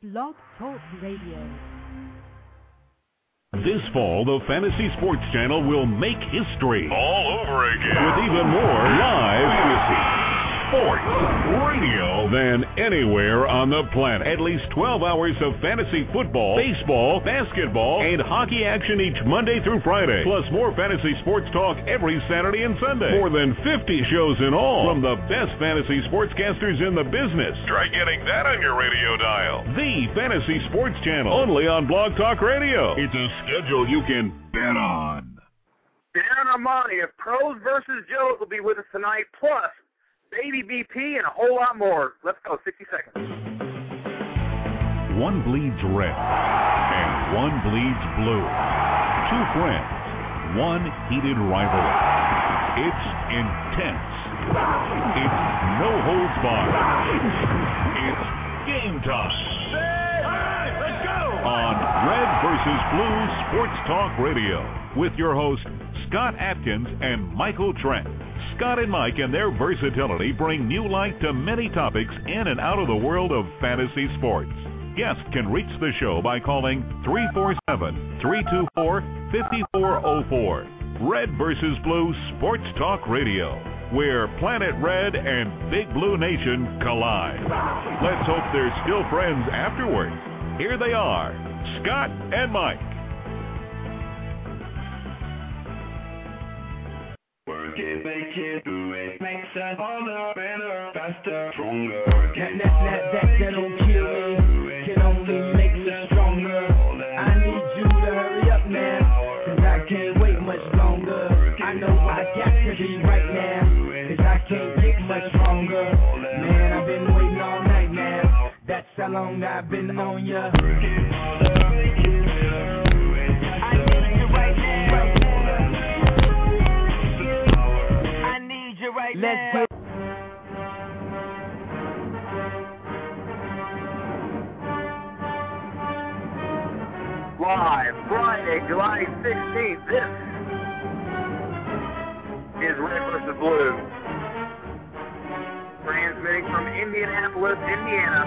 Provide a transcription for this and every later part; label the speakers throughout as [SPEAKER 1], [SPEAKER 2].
[SPEAKER 1] Blog Talk Radio.
[SPEAKER 2] This fall, the Fantasy Sports Channel will make history all over again with even more live fantasy sports radio than anywhere on the planet. At least 12 hours of fantasy football, baseball, basketball, and hockey action each Monday through Friday. Plus more fantasy sports talk every Saturday and Sunday. More than 50 shows in all from the best fantasy sportscasters in the business. Try getting that on your radio dial. The Fantasy Sports Channel, only on Blog Talk Radio. It's a schedule you can bet on.
[SPEAKER 3] Darren Armani of Pros vs. Joes will be with us tonight, plus Baby BP and a whole lot more. Let's go, 60 seconds.
[SPEAKER 2] One bleeds red and one bleeds blue. Two friends, one heated rivalry. It's intense. It's no holds barred. It's game time. Let's go! On Red vs. Blue Sports Talk Radio with your hosts Scott Atkins and Michael Trent. Scott and Mike and their versatility bring new light to many topics in and out of the world of fantasy sports. Guests can reach the show by calling 347-324-5404. Red vs. Blue Sports Talk Radio, where Planet Red and Big Blue Nation collide. Let's hope they're still friends afterwards. Here they are, Scott and Mike.
[SPEAKER 4] Work it, make it, do it, makes us harder, better, faster, stronger.
[SPEAKER 5] That don't kill me, can only make us stronger. I need you to hurry up now, cause I can't wait much longer. I know I got to be right now, cause I can't get much stronger. Man, I've been waiting all night now, that's how long I've been on ya. Let's go.
[SPEAKER 3] Live Friday, July 16th. This is Red vs. Blue. Transmitting from Indianapolis, Indiana.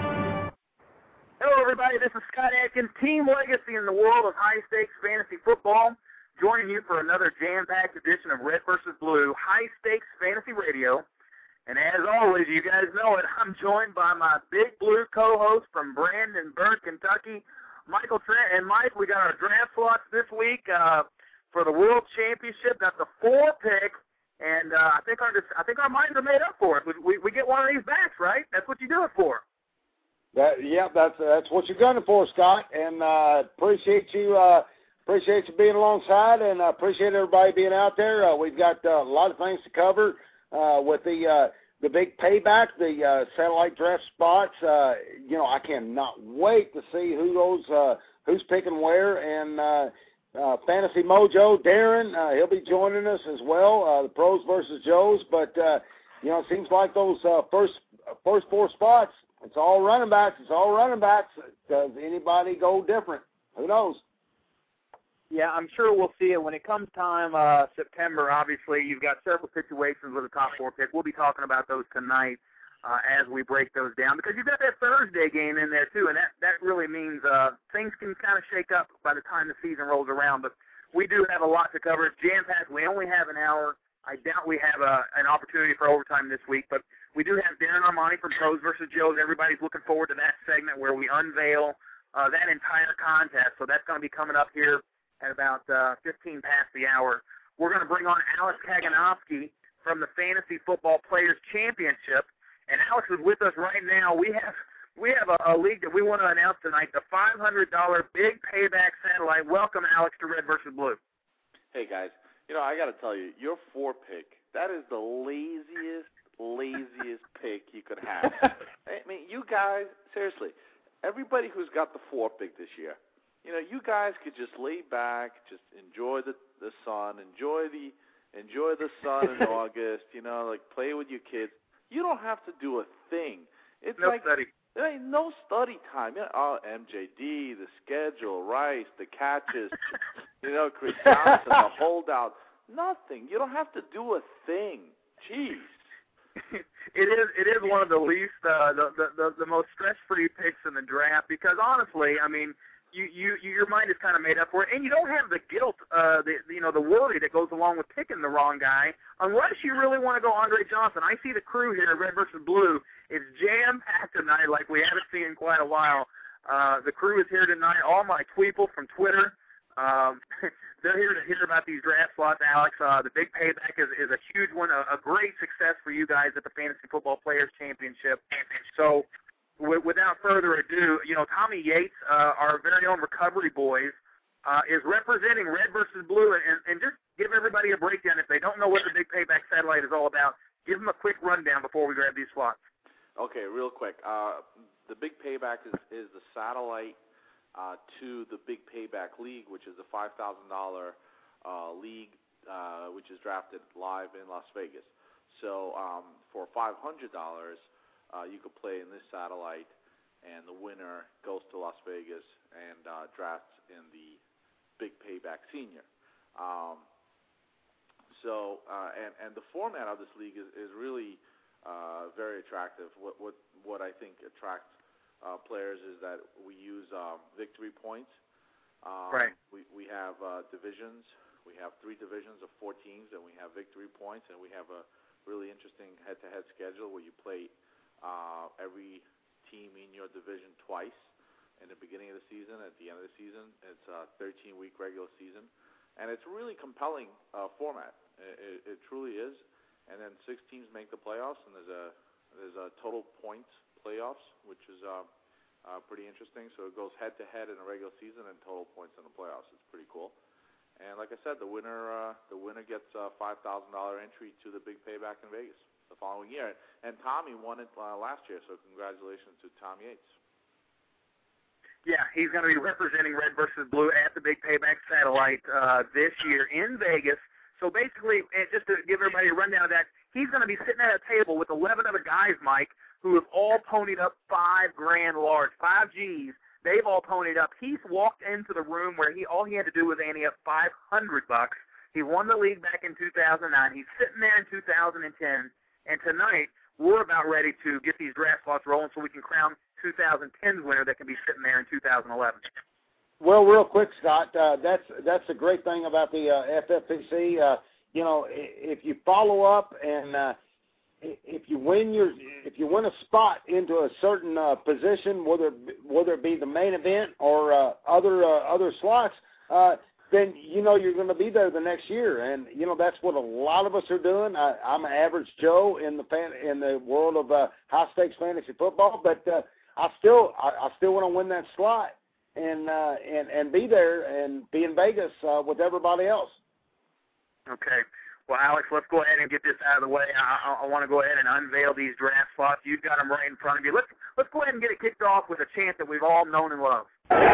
[SPEAKER 3] Hello, everybody. This is Scott Atkins, Team Legacy in the world of high-stakes fantasy football. Joining you for another jam-packed edition of Red vs. Blue, high-stakes fantasy radio. And as always, you guys know it, I'm joined by my Big Blue co-host from Brandenburg, Kentucky, Michael Trent. And Mike, we got our draft slots this week for the World Championship. That's a 4 pick, and I think our minds are made up for it. We get one of these backs, right? That's what you do it for.
[SPEAKER 6] That's what you're gunning for, Scott. And appreciate you. Appreciate you being alongside, and I appreciate everybody being out there. We've got a lot of things to cover with the big payback, the satellite draft spots. I cannot wait to see who's picking where. And Fantasy Mojo, Darren, he'll be joining us as well. The Pros versus Joes, but it seems like those first 4 spots, it's all running backs. Does anybody go different? Who knows?
[SPEAKER 3] Yeah, I'm sure we'll see it when it comes time, September. Obviously, you've got several situations with a top 4 pick. We'll be talking about those tonight as we break those down, because you've got that Thursday game in there, too, and that really means things can kind of shake up by the time the season rolls around. But we do have a lot to cover. It's jam-packed. We only have an hour. I doubt we have an opportunity for overtime this week, but we do have Darren Armani from Pros vs. Joes. Everybody's looking forward to that segment where we unveil that entire contest. So that's going to be coming up here at about 15 past the hour. We're going to bring on Alex Kaganovsky from the Fantasy Football Players Championship. And Alex is with us right now. We have a league that we want to announce tonight, the $500 Big Payback Satellite. Welcome, Alex, to Red vs. Blue.
[SPEAKER 7] Hey, guys. I got to tell you, your 4 pick, that is the laziest pick you could have. I mean, you guys, seriously, everybody who's got the 4 pick this year, you guys could just lay back, just enjoy the sun, enjoy the sun in August, play with your kids. You don't have to do a thing. It's
[SPEAKER 3] no study.
[SPEAKER 7] There ain't no study time. MJD, the schedule, Rice, the catches, Chris Johnson, the holdout. Nothing. You don't have to do a thing. Jeez.
[SPEAKER 3] it is one of the least the most stress-free picks in the draft because honestly, I mean, your mind is kind of made up for it, and you don't have the guilt, the worry that goes along with picking the wrong guy, unless you really want to go Andre Johnson. I see the crew here, Red versus Blue, is jam-packed tonight like we haven't seen in quite a while. The crew is here tonight. All my tweeple from Twitter, they're here to hear about these draft slots, Alex. The big payback is a huge one, a great success for you guys at the Fantasy Football Players Championship. So, without further ado, Tommy Yates, our very own Recovery Boys, is representing Red versus Blue, and just give everybody a breakdown. If they don't know what the Big Payback Satellite is all about, give them a quick rundown before we grab these slots. Okay, real quick. The Big Payback is the satellite to the Big Payback League, which is a $5,000 league which is drafted live in Las Vegas. So for $500, you could play in this satellite, and the winner goes to Las Vegas and drafts in the Big Payback Senior. And the format of this league is really very attractive. What I think attracts players is that we use victory points. Right. We have divisions. We have 3 divisions of 4 teams, and we have victory points, and we have a really interesting head-to-head schedule where you play every team in your division twice in the beginning of the season, at the end of the season. It's a 13-week regular season, and it's a really compelling format. It truly is. And then 6 teams make the playoffs, and there's a total points playoffs, which is pretty interesting. So it goes head-to-head in the regular season and total points in the playoffs. It's pretty cool. And like I said, the winner gets a $5,000 entry to the Big Payback in Vegas the following year. And Tommy won it last year, so congratulations to Tom Yates. Yeah, he's going to be representing Red versus Blue at the Big Payback Satellite this year in Vegas. So basically, just to give everybody a rundown of that, he's going to be sitting at a table with 11 other guys, Mike, who have all ponied up $5,000 large, 5 G's. They've all ponied up. He's walked into the room where all he had to do was ante up $500. He won the league back in 2009. He's sitting there in 2010. And tonight, we're about ready to get these draft slots rolling so we can crown 2010's winner that can be sitting there in 2011.
[SPEAKER 6] Well, real quick, Scott, that's a great thing about the FFPC. If you follow up and if you win a spot into a certain position, whether it be the main event or other slots, then you're going to be there the next year, and that's what a lot of us are doing. I'm an average Joe in the world of high stakes fantasy football, but I still want to win that slot and be there and be in Vegas with everybody else. Okay. Well, Alex, let's go ahead and get this out of the way. I want to go ahead and unveil these draft slots. You've got them right in front of you. Let's go ahead and get it kicked off with a chant that we've all known and loved.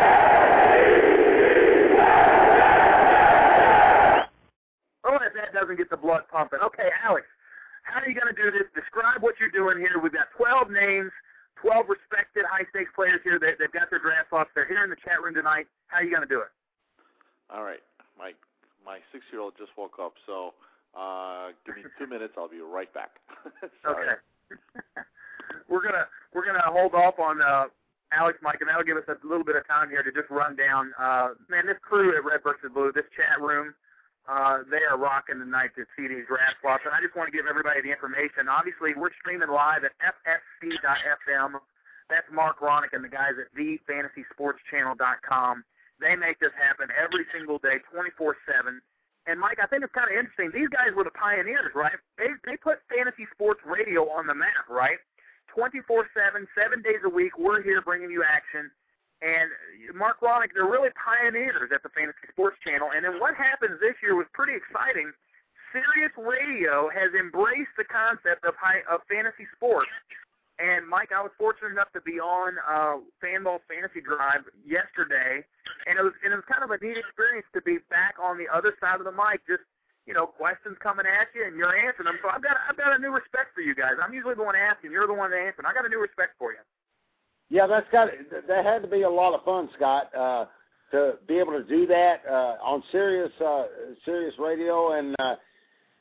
[SPEAKER 6] Oh, if that doesn't get the blood pumping. Okay, Alex, how are you going to do this? Describe what you're doing here. We've got 12 names, 12 respected high-stakes players here. They've got their draft slots. They're here in the chat room tonight. How are you going to do it? All right. My 6-year-old just woke up, so give me 2 minutes. I'll be right back. Okay. We're gonna hold off on Alex, Mike, and that'll give us a little bit of time here to just run down. This crew at Red versus Blue, this chat room, they are rocking tonight to see these draft slots. And I just want to give everybody the information. Obviously, we're streaming live at FSC.FM. That's Mark Ronick and the guys at thefantasysportschannel.com. They make this happen every single day, 24/7. And, Mike, I think it's kind of interesting. These guys were the pioneers, right? They put fantasy sports radio on the map, right? 24/7, 7 days a week, we're here bringing you action. And Mark Ronick, they're really pioneers at the Fantasy Sports Channel. And then what happens this year was pretty exciting. Sirius Radio has embraced the concept of fantasy sports. And, Mike, I was fortunate enough to be on Fanball Fantasy Drive yesterday, and it was kind of a neat experience to be back on the other side of the mic, just, questions coming at you, and you're answering them. So I've got a new respect for you guys. I'm usually the one asking. You're the one answering. I got a new respect for you. Yeah, that had to be a lot of fun, Scott, to be able to do that on Sirius Radio, and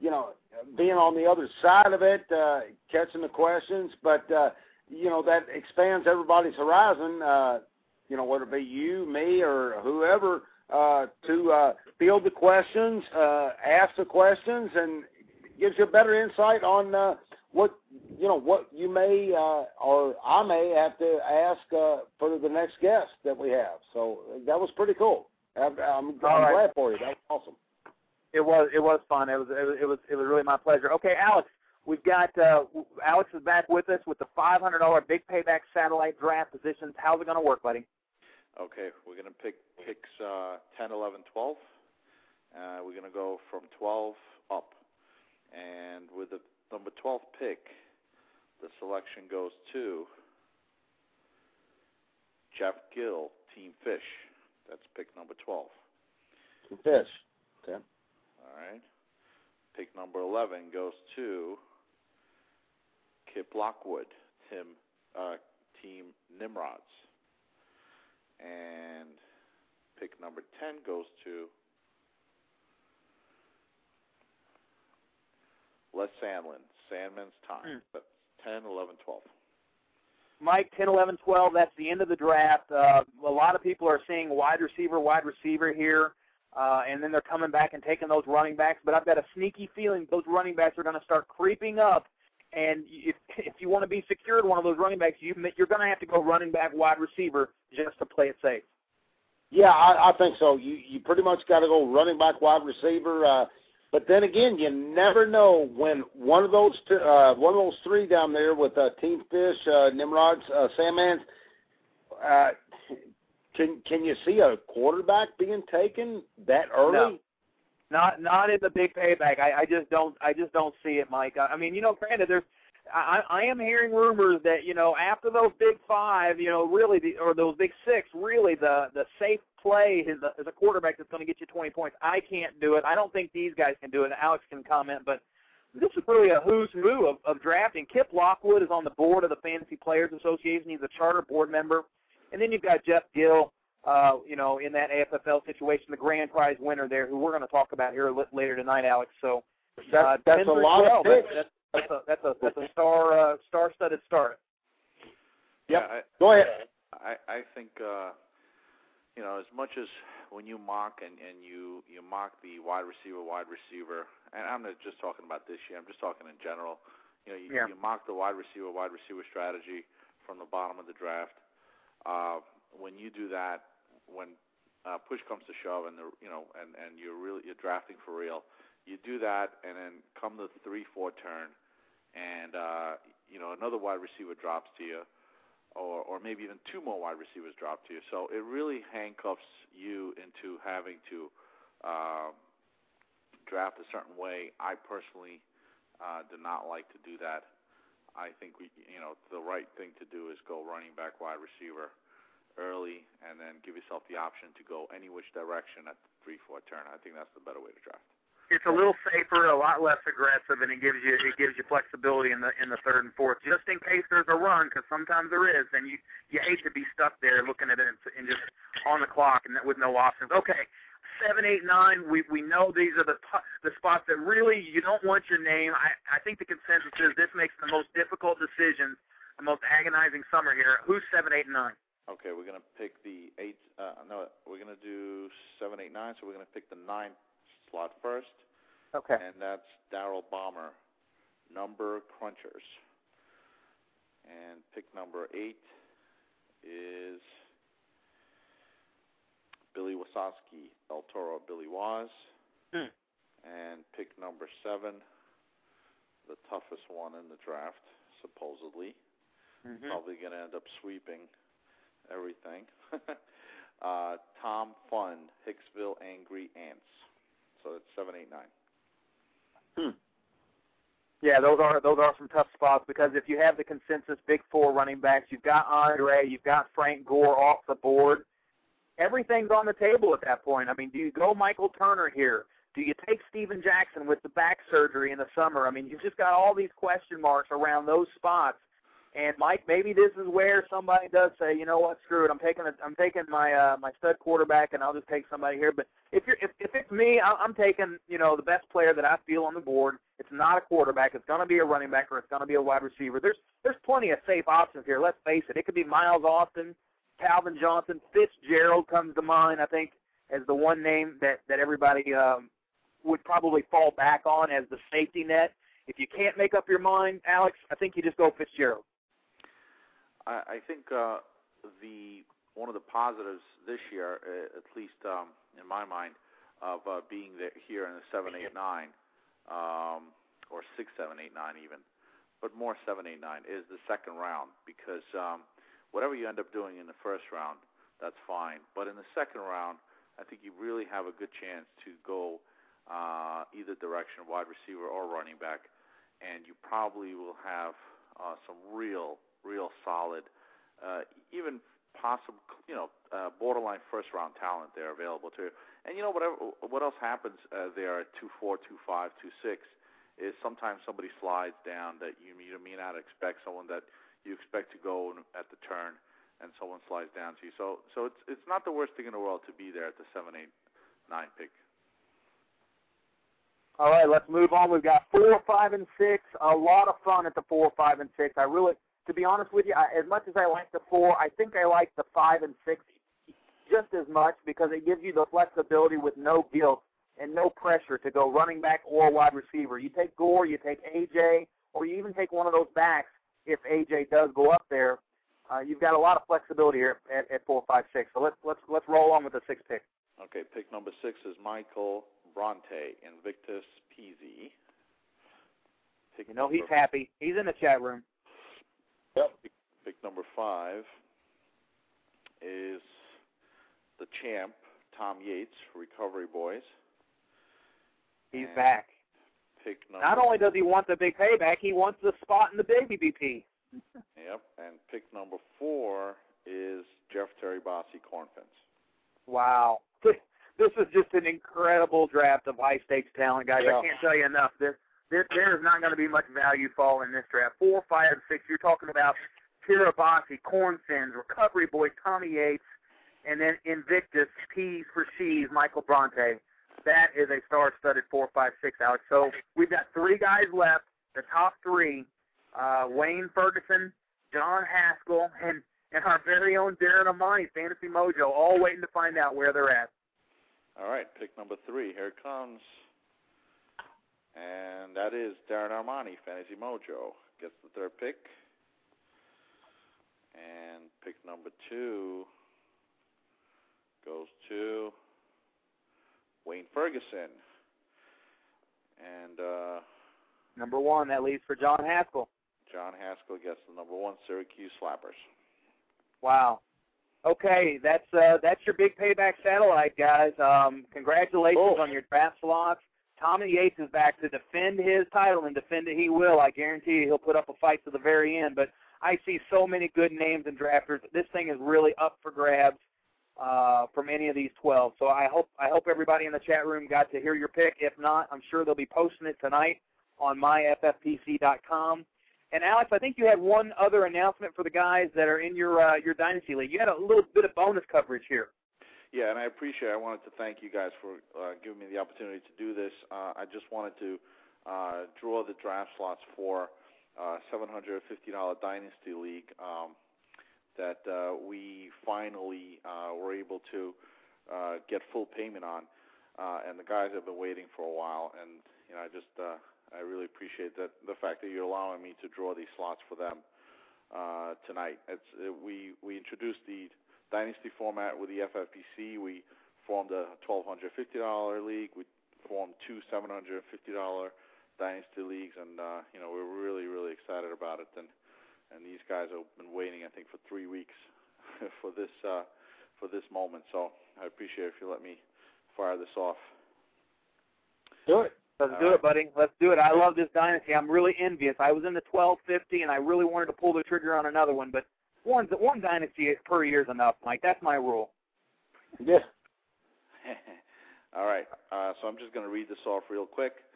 [SPEAKER 6] being on the other side of it, catching the questions, but, that expands everybody's horizon, whether it be you, me, or whoever, to field the questions, ask the questions, and gives you a better insight on what you may or I may have to ask for the next guest that we have. So that was pretty cool. I'm glad for you. That was awesome.
[SPEAKER 3] It was fun. It was really my pleasure. Okay, Alex, we've got Alex is back with us with the $500 Big Payback Satellite Draft positions. How's it going to work, buddy?
[SPEAKER 7] Okay, we're going to pick picks 10, 11, 12. We're going to go from 12 up. And with the number 12 pick, the selection goes to Jeff Gill, Team Fish. That's pick number 12.
[SPEAKER 6] Team Fish. Okay.
[SPEAKER 7] All right. Pick number 11 goes to Kip Lockwood, Team Nimrods. And pick number 10 goes to Les Sandlin, Sandman's Time. That's 10, 11, 12.
[SPEAKER 3] Mike, 10, 11, 12, that's the end of the draft. A lot of people are seeing wide receiver here, and then they're coming back and taking those running backs. But I've got a sneaky feeling those running backs are going to start creeping up. And if you want to be secured one of those running backs, you're going to have to go running back, wide receiver, just to play it safe.
[SPEAKER 6] Yeah, I think so. You pretty much got to go running back, wide receiver. But then again, you never know when one of those three down there with Team Fish, Nimrods, Sandmans, can you see a quarterback being taken that early?
[SPEAKER 3] No. Not in the Big Payback. I just don't see it, Mike. I mean, granted, I am hearing rumors that after those Big Five, really or those Big Six, really the safe play is a quarterback that's going to get you 20 points. I can't do it. I don't think these guys can do it. Alex can comment, but this is really a who's who of drafting. Kip Lockwood is on the board of the Fantasy Players Association. He's a charter board member, and then you've got Jeff Gill. In that AFFL situation, the grand prize winner there, who we're going to talk about here later tonight, Alex. So
[SPEAKER 6] that's a lot of picks.
[SPEAKER 3] That's a star-studded start.
[SPEAKER 6] Yep. Go ahead.
[SPEAKER 7] I think as much as when you mock and you mock the wide receiver, and I'm not just talking about this year. I'm just talking in general. You mock the wide receiver strategy from the bottom of the draft. When you do that, when push comes to shove, and you're drafting for real, you do that, and then come the 3-4 turn, and another wide receiver drops to you, or maybe even two more wide receivers drop to you. So it really handcuffs you into having to draft a certain way. I personally do not like to do that. I think the right thing to do is go running back, wide receiver early, and then give yourself the option to go any which direction at the 3-4 turn. I think that's the better way to draft.
[SPEAKER 3] It's a little safer, a lot less aggressive, and it gives you flexibility in the third and fourth, just in case there's a run, because sometimes there is, and you hate to be stuck there looking at it and just on the clock and with no options. Okay, 7, 8, 9. We know these are the spots that really you don't want your name. I think the consensus is this makes the most difficult decisions, the most agonizing summer here. Who's 7, 8, and 9?
[SPEAKER 7] Okay, we're going to pick the 8. We're going to do 7, 8, 9. So we're going to pick the 9 slot first.
[SPEAKER 3] Okay.
[SPEAKER 7] And that's Daryl Bomber, Number Crunchers. And pick number 8 is Billy Wasowski, El Toro, Billy Waz. And pick number 7, the toughest one in the draft, supposedly. Probably going to end up sweeping everything. Tom Fund, Hicksville Angry Ants. So it's 7, 8, 9.
[SPEAKER 3] Yeah, those are some tough spots, because if you have the consensus Big Four running backs, you've got Andre, you've got Frank Gore off the board. Everything's on the table at that point. I mean, do you go Michael Turner here? Do you take Steven Jackson with the back surgery in the summer? I mean, you've just got all these question marks around those spots. And Mike, maybe this is where somebody does say, you know what, screw it, I'm taking my my stud quarterback, and I'll just take somebody here. But if it's me, I'm taking the best player that I feel on the board. It's not a quarterback. It's going to be a running back or it's going to be a wide receiver. There's plenty of safe options here. Let's face it. It could be Miles Austin, Calvin Johnson, Fitzgerald comes to mind. I think as the one name that everybody would probably fall back on as the safety net. If you can't make up your mind, Alex, I think you just go Fitzgerald.
[SPEAKER 7] I think one of the positives this year, at least in my mind, of being here in the 7, 8, 9, or 6, 7, 8, 9 even, but more 7, 8, 9 is the second round, because whatever you end up doing in the first round, that's fine. But in the second round, I think you really have a good chance to go either direction, wide receiver or running back, and you probably will have some real solid, even possible, borderline first-round talent there available to you. And what else happens there at 2-4, 2-5, 2-6 is sometimes somebody slides down that you may not expect, someone that you expect to go at the turn, and someone slides down to you. So it's not the worst thing in the world to be there at the 7, 8, 9 pick.
[SPEAKER 3] All right, let's move on. We've got 4, 5, and 6. A lot of fun at the 4, 5, and 6. I really, to be honest with you, as much as I like the 4, I think I like the 5 and 6 just as much because it gives you the flexibility with no guilt and no pressure to go running back or wide receiver. You take Gore, you take A.J., or you even take one of those backs if A.J. does go up there. You've got a lot of flexibility here at 4, 5, 6. So let's roll on with the 6th pick.
[SPEAKER 7] Okay, pick number 6 is Michael Bronte, Invictus PZ.
[SPEAKER 3] He's happy. He's in the chat room.
[SPEAKER 6] Yep.
[SPEAKER 7] Pick number 5 is the champ, Tom Yates, Recovery Boys.
[SPEAKER 3] He's back.
[SPEAKER 7] Pick number
[SPEAKER 3] Not only does he want the big payback, he wants the spot in the baby BP.
[SPEAKER 7] Yep, and pick number 4 is Jeff Terry Bossy, Cornfins.
[SPEAKER 3] Wow. This is just an incredible draft of high-stakes talent, guys.
[SPEAKER 6] Yeah.
[SPEAKER 3] I can't tell you enough. There is not going to be much value fall in this draft. 4, 5, and 6, you're talking about Tirabassi, Cornfins, Recovery Boy, Tommy Yates, and then Invictus, P's for She's, Michael Bronte. That is a star-studded 4, 5, 6, Alex. So we've got 3 guys left, the top 3, Wayne Ferguson, John Haskell, and our very own Darren Armani, Fantasy Mojo, all waiting to find out where they're at.
[SPEAKER 7] All right, pick number 3. Here it comes. And that is Darren Armani, Fantasy Mojo. Gets the 3rd pick. And pick number 2 goes to Wayne Ferguson. And
[SPEAKER 3] number 1, that leaves for John Haskell.
[SPEAKER 7] John Haskell gets the number 1 Syracuse Slappers.
[SPEAKER 3] Wow. Okay, that's your big payback satellite, guys. Congratulations on your draft slots. Tommy Yates is back to defend his title, and defend it he will. I guarantee you he'll put up a fight to the very end. But I see so many good names and drafters. This thing is really up for grabs from any of these 12. So I hope everybody in the chat room got to hear your pick. If not, I'm sure they'll be posting it tonight on myffpc.com. And, Alex, I think you had one other announcement for the guys that are in your Dynasty League. You had a little bit of bonus coverage here.
[SPEAKER 7] Yeah, and I appreciate it. I wanted to thank you guys for giving me the opportunity to do this. I just wanted to draw the draft slots for $750 Dynasty League that we finally were able to get full payment on. And the guys have been waiting for a while. And, I really appreciate the fact that you're allowing me to draw these slots for them tonight. We introduced the Dynasty format with the FFPC. We formed a $1,250 league. We formed 2 $750 Dynasty leagues, and we're really, really excited about it. And these guys have been waiting, I think, for 3 weeks for this moment. So I appreciate it if you let me fire this off.
[SPEAKER 3] Do it. Let's do it, buddy. Let's do it. I love this dynasty. I'm really envious. I was in the 1250, and I really wanted to pull the trigger on another one, but one dynasty per year is enough, Mike. That's my rule.
[SPEAKER 6] Yeah.
[SPEAKER 7] All right. So I'm just going to read this off real quick,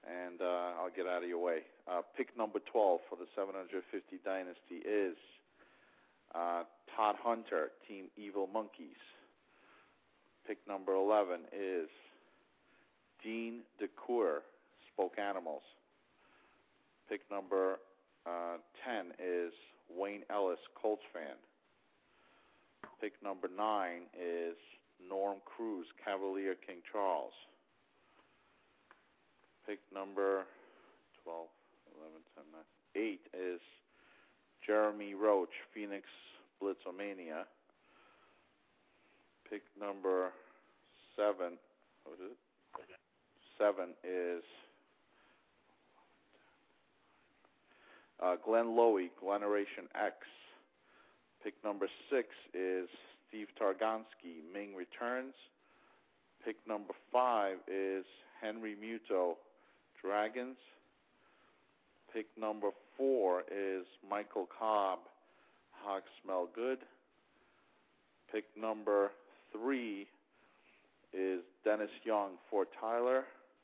[SPEAKER 7] and I'll get out of your way. Pick number 12 for the 750 Dynasty is Todd Hunter, Team Evil Monkeys. Pick number 11 is Dean DeCoeur, Spoke Animals. Pick number 10 is Wayne Ellis, Colts fan. Pick number 9 is Norm Cruz, Cavalier King Charles. Pick number 12, 11, 10, 9, 8 is Jeremy Roach, Phoenix Blitzomania. Pick number 7, what is it? 7 is Glenn Lowy, Gleneration X. Pick number 6 is Steve Targonski, Ming Returns. Pick number 5 is Henry Muto, Dragons. Pick number 4 is Michael Cobb, Hogs Smell Good. Pick number 3 is Dennis Young, Fort Taylor.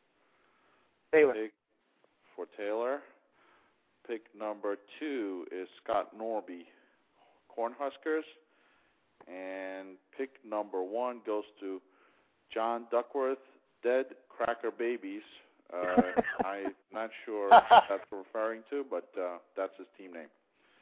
[SPEAKER 7] For Taylor. Pick number 2 is Scott Norby, Cornhuskers. And pick number 1 goes to John Duckworth, Dead Cracker Babies. I'm not sure what that's referring to, but that's his team name.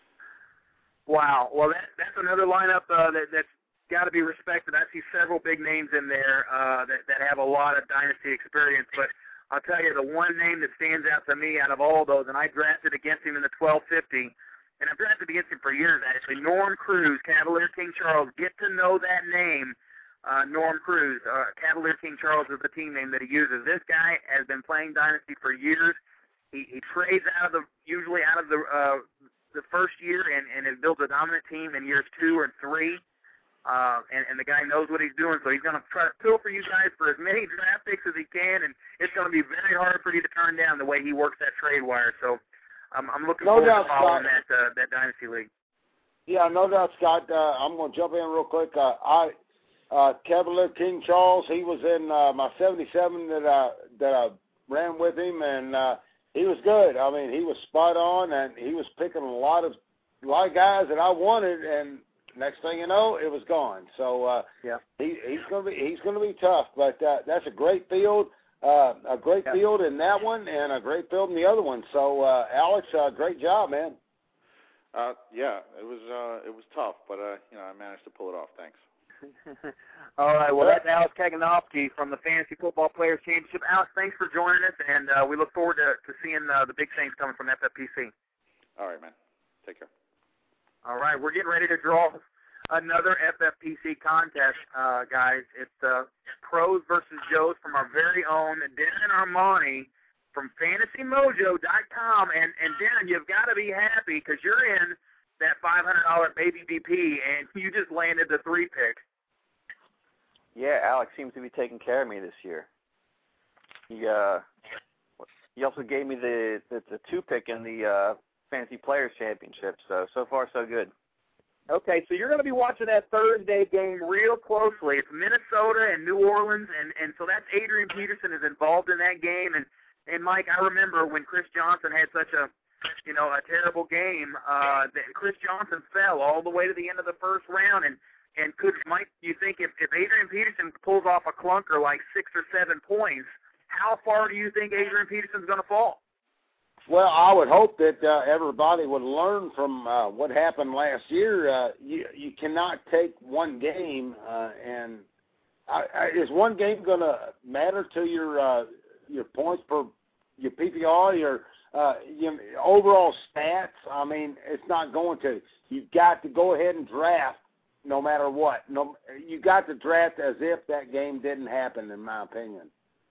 [SPEAKER 3] Wow. Well, that's another lineup that's got to be respected. I see several big names in there that have a lot of dynasty experience, but I'll tell you, the one name that stands out to me out of all those, and I drafted against him in the 1250, and I've drafted against him for years, actually, Norm Cruz, Cavalier King Charles. Get to know that name, Norm Cruz. Cavalier King Charles is the team name that he uses. This guy has been playing dynasty for years. He trades usually out of the first year and has built a dominant team in years 2 or 3. And the guy knows what he's doing, so he's going to try to pilfer you guys for as many draft picks as he can, and it's going to be very hard for you to turn down the way he works that trade wire. So I'm looking forward to following that dynasty league.
[SPEAKER 6] Yeah, no doubt, Scott. I'm going to jump in real quick. Cavalier King Charles, he was in my 77 that I ran with him, and he was good. I mean, he was spot on, and he was picking a lot of guys that I wanted, and next thing you know, it was gone. So he's going to be tough. But that's a great field, field in that one, and a great field in the other one. So Alex, great job, man.
[SPEAKER 7] Yeah, it was tough, but I managed to pull it off. Thanks.
[SPEAKER 3] All right. Well, that's Alex Kaganovsky from the Fantasy Football Players Championship. Alex, thanks for joining us, and we look forward to seeing the big things coming from FFPC.
[SPEAKER 7] All right, man. Take care. All
[SPEAKER 3] right, we're getting ready to draw another FFPC contest, guys. It's Pros versus Joes from our very own Darren Armani from FantasyMojo.com. And Darren, you've got to be happy because you're in that $500 baby BP, and you just landed the 3 pick.
[SPEAKER 1] Yeah, Alex seems to be taking care of me this year. He also gave me the 2 pick in the Fantasy Players Championship, so far so good.
[SPEAKER 3] Okay, so you're going to be watching that Thursday game real closely. It's Minnesota and New Orleans, and so that's Adrian Peterson is involved in that game. And Mike, I remember when Chris Johnson had such a terrible game, that Chris Johnson fell all the way to the end of the first round. And could Mike, you think if Adrian Peterson pulls off a clunker like 6 or 7 points, how far do you think Adrian Peterson's going to fall?
[SPEAKER 6] Well, I would hope that everybody would learn from what happened last year. You cannot take one game and is one game going to matter to your points per your PPR, your overall stats? I mean, it's not going to. You've got to go ahead and draft no matter what. No, you got to draft as if that game didn't happen, in my opinion.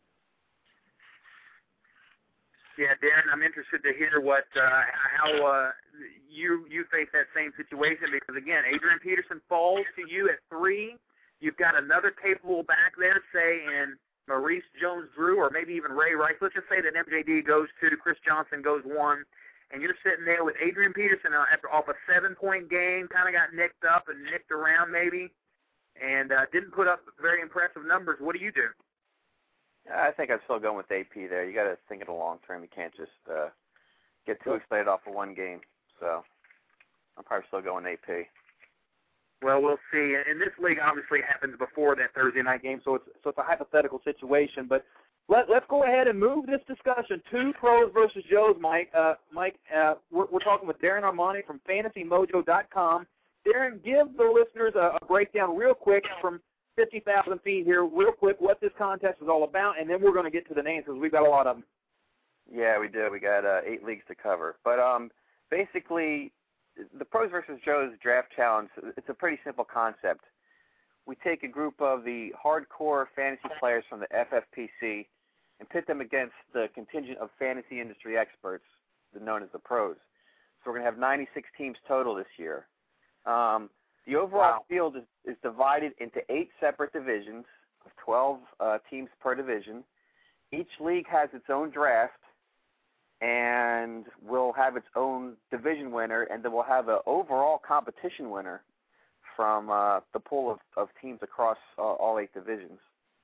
[SPEAKER 3] Yeah, Darren, I'm interested to hear how you face that same situation because, again, Adrian Peterson falls to you at 3. You've got another capable back there, say, in Maurice Jones-Drew or maybe even Ray Rice. Let's just say that MJD goes 2, Chris Johnson goes 1, and you're sitting there with Adrian Peterson off a 7-point game, kind of got nicked up and nicked around maybe, and didn't put up very impressive numbers. What do you do?
[SPEAKER 1] I think I'm still going with AP there. You got to think of the long term. You can't just get too excited off of one game. So I'm probably still going AP.
[SPEAKER 3] Well, we'll see. And this league obviously happens before that Thursday night game, so it's a hypothetical situation. But let's go ahead and move this discussion to Pros versus Joes, Mike. We're talking with Darren Armani from FantasyMojo.com. Darren, give the listeners a breakdown real quick from 50,000 feet here, real quick, what this contest is all about, and then we're going to get to the names because we've got a lot of them.
[SPEAKER 1] Yeah, we do. We got 8 leagues to cover. But basically, the Pros versus Joes Draft Challenge, it's a pretty simple concept. We take a group of the hardcore fantasy players from the FFPC and pit them against the contingent of fantasy industry experts, known as the Pros. So we're going to have 96 teams total this year. The overall field is divided into 8 separate divisions of 12 teams per division. Each league has its own draft and will have its own division winner, and then we'll have an overall competition winner from the pool of teams across all 8 divisions.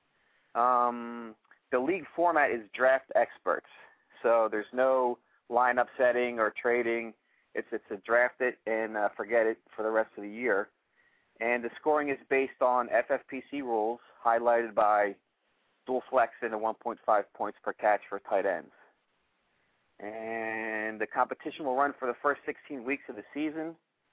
[SPEAKER 1] The league format is draft experts, so there's no lineup setting or trading. It's a draft it and forget it for the rest of the year. And the scoring is based on FFPC rules, highlighted by dual flex and a 1.5 points per catch for tight ends. And the competition will run for the first 16 weeks of the season.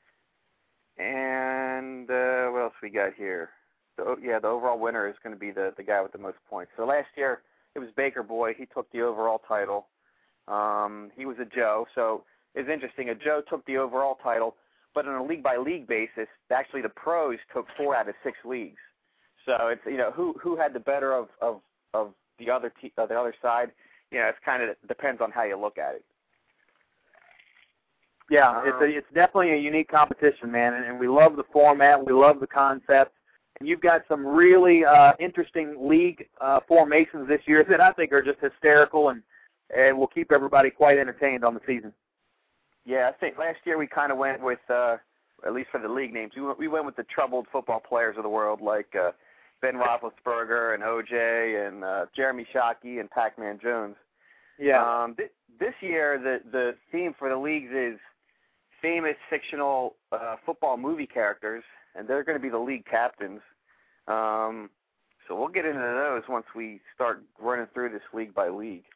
[SPEAKER 1] And what else we got here? The overall winner is going to be the guy with the most points. So last year it was Baker Boy. He took the overall title. He was a Joe, so it's interesting. A Joe took the overall title, but on a league-by-league basis, actually the Pros took 4 out of 6 leagues. So it's who had the better of the other side. It's kind of depends on how you look at it.
[SPEAKER 3] Yeah, it's definitely a unique competition, man, and we love the format. We love the concept. And you've got some really interesting league formations this year that I think are just hysterical and will keep everybody quite entertained on the season.
[SPEAKER 1] Yeah, I think last year we kind of went with, at least for the league names, we went with the troubled football players of the world like Ben Roethlisberger and OJ and Jeremy Shockey and Pac-Man Jones.
[SPEAKER 3] Yeah.
[SPEAKER 1] This year the theme for the leagues is famous fictional football movie characters, and they're going to be the league captains. So we'll get into those once we start running through this league by league.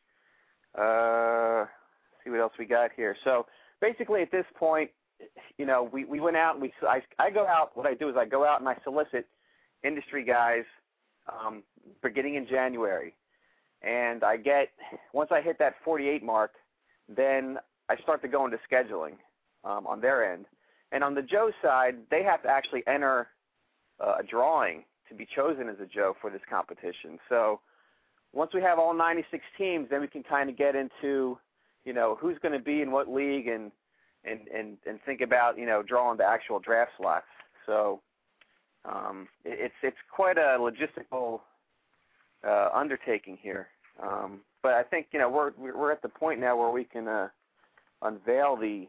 [SPEAKER 1] See what else we got here. So basically at this point, we went out and I go out. What I do is I go out and I solicit industry guys beginning in January. And once I hit that 48 mark, then I start to go into scheduling on their end. And on the Joe side, they have to actually enter a drawing to be chosen as a Joe for this competition. So once we have all 96 teams, then we can kind of get into, who's going to be in what league and think about, drawing the actual draft slots. So it's quite a logistical undertaking here. But I think, we're at the point now where we can unveil the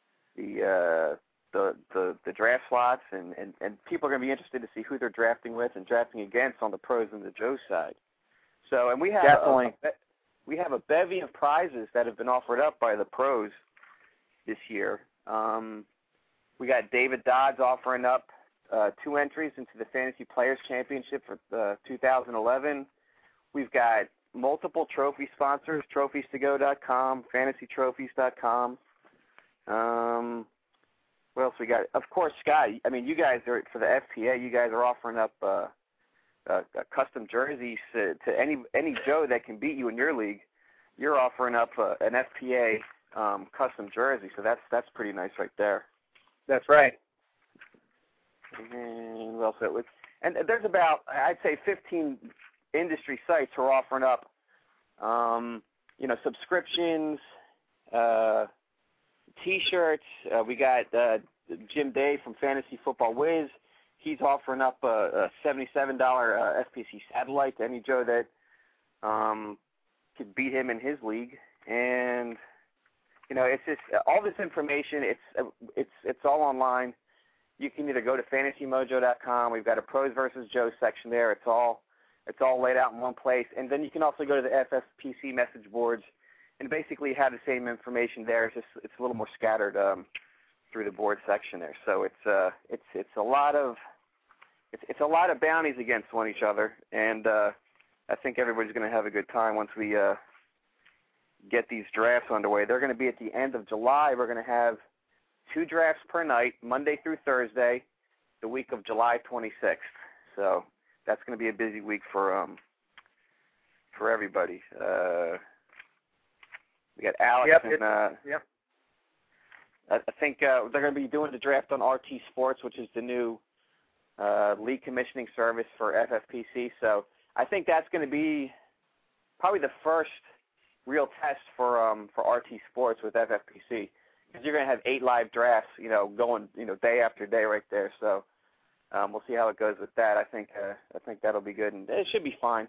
[SPEAKER 1] draft slots, and people are going to be interested to see who they're drafting with and drafting against on the Pros and the Joe side. So, and we have we have a bevy of prizes that have been offered up by the Pros this year. We got David Dodds offering up 2 entries into the Fantasy Players Championship for 2011. We've got multiple trophy sponsors, TrophiesToGo.com, FantasyTrophies.com. What else we got? Of course, Scott, you guys are, for the FPA, you guys are offering up custom jerseys to any Joe that can beat you in your league. You're offering up an FPA custom jersey, so that's pretty nice right there.
[SPEAKER 3] That's right.
[SPEAKER 1] And what else? And there's about, I'd say, 15 industry sites who are offering up, subscriptions, T-shirts. We got Jim Day from Fantasy Football Wiz. He's offering up a $77 FPC satellite to any Joe that could beat him in his league. And it's just all this information. It's all online. You can either go to FantasyMojo.com. We've got a Pros versus Joe section there. It's all It's all laid out in one place. And then you can also go to the FFPC message boards and basically have the same information there. It's a little more scattered through the board section there. So it's a lot of bounties against each other, and I think everybody's going to have a good time once we get these drafts underway. They're going to be at the end of July. We're going to have 2 drafts per night, Monday through Thursday, the week of July 26th. So that's going to be a busy week for everybody. We got Alex
[SPEAKER 3] Yep.
[SPEAKER 1] I think they're going to be doing the draft on RT Sports, which is the new league commissioning service for FFPC. So I think that's going to be probably the first real test for RT Sports with FFPC, because you're going to have 8 live drafts, going day after day right there. So we'll see how it goes with that. I think that'll be good, and it should be fine.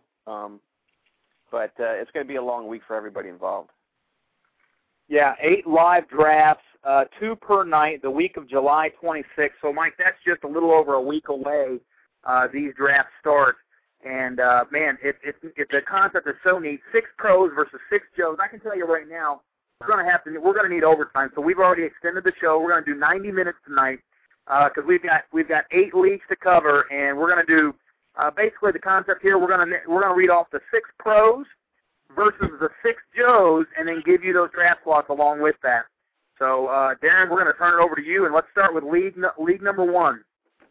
[SPEAKER 1] But it's going to be a long week for everybody involved.
[SPEAKER 3] Yeah, 8 live drafts, 2 per night, the week of July 26th. So, Mike, that's just a little over a week away. These drafts start, and man, the concept is so neat. 6 pros versus 6 Joes. I can tell you right now, we're going to need overtime. So we've already extended the show. We're going to do 90 minutes tonight because we've got 8 leagues to cover, and we're going to do basically the concept here. We're going to read off the 6 pros versus the 6 Joes, and then give you those draft slots along with that. So, Darren, we're going to turn it over to you, and let's start with league number 1.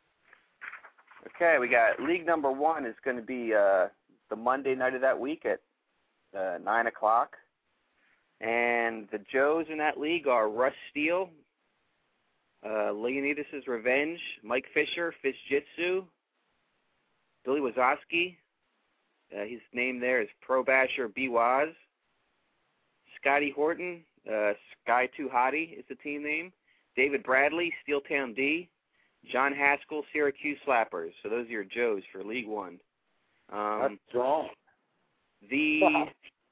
[SPEAKER 1] Okay, we got league number 1 is going to be the Monday night of that week at 9 o'clock. And the Joes in that league are Russ Steele, Leonidas' Revenge, Mike Fisher, Fish Jitsu, Billy Wazowski. His name there is Pro Basher B. Waz. Scotty Horton, Sky Too Hottie is the team name. David Bradley, Steeltown D. John Haskell, Syracuse Slappers. So those are your Joes for League 1.
[SPEAKER 6] That's strong.
[SPEAKER 1] The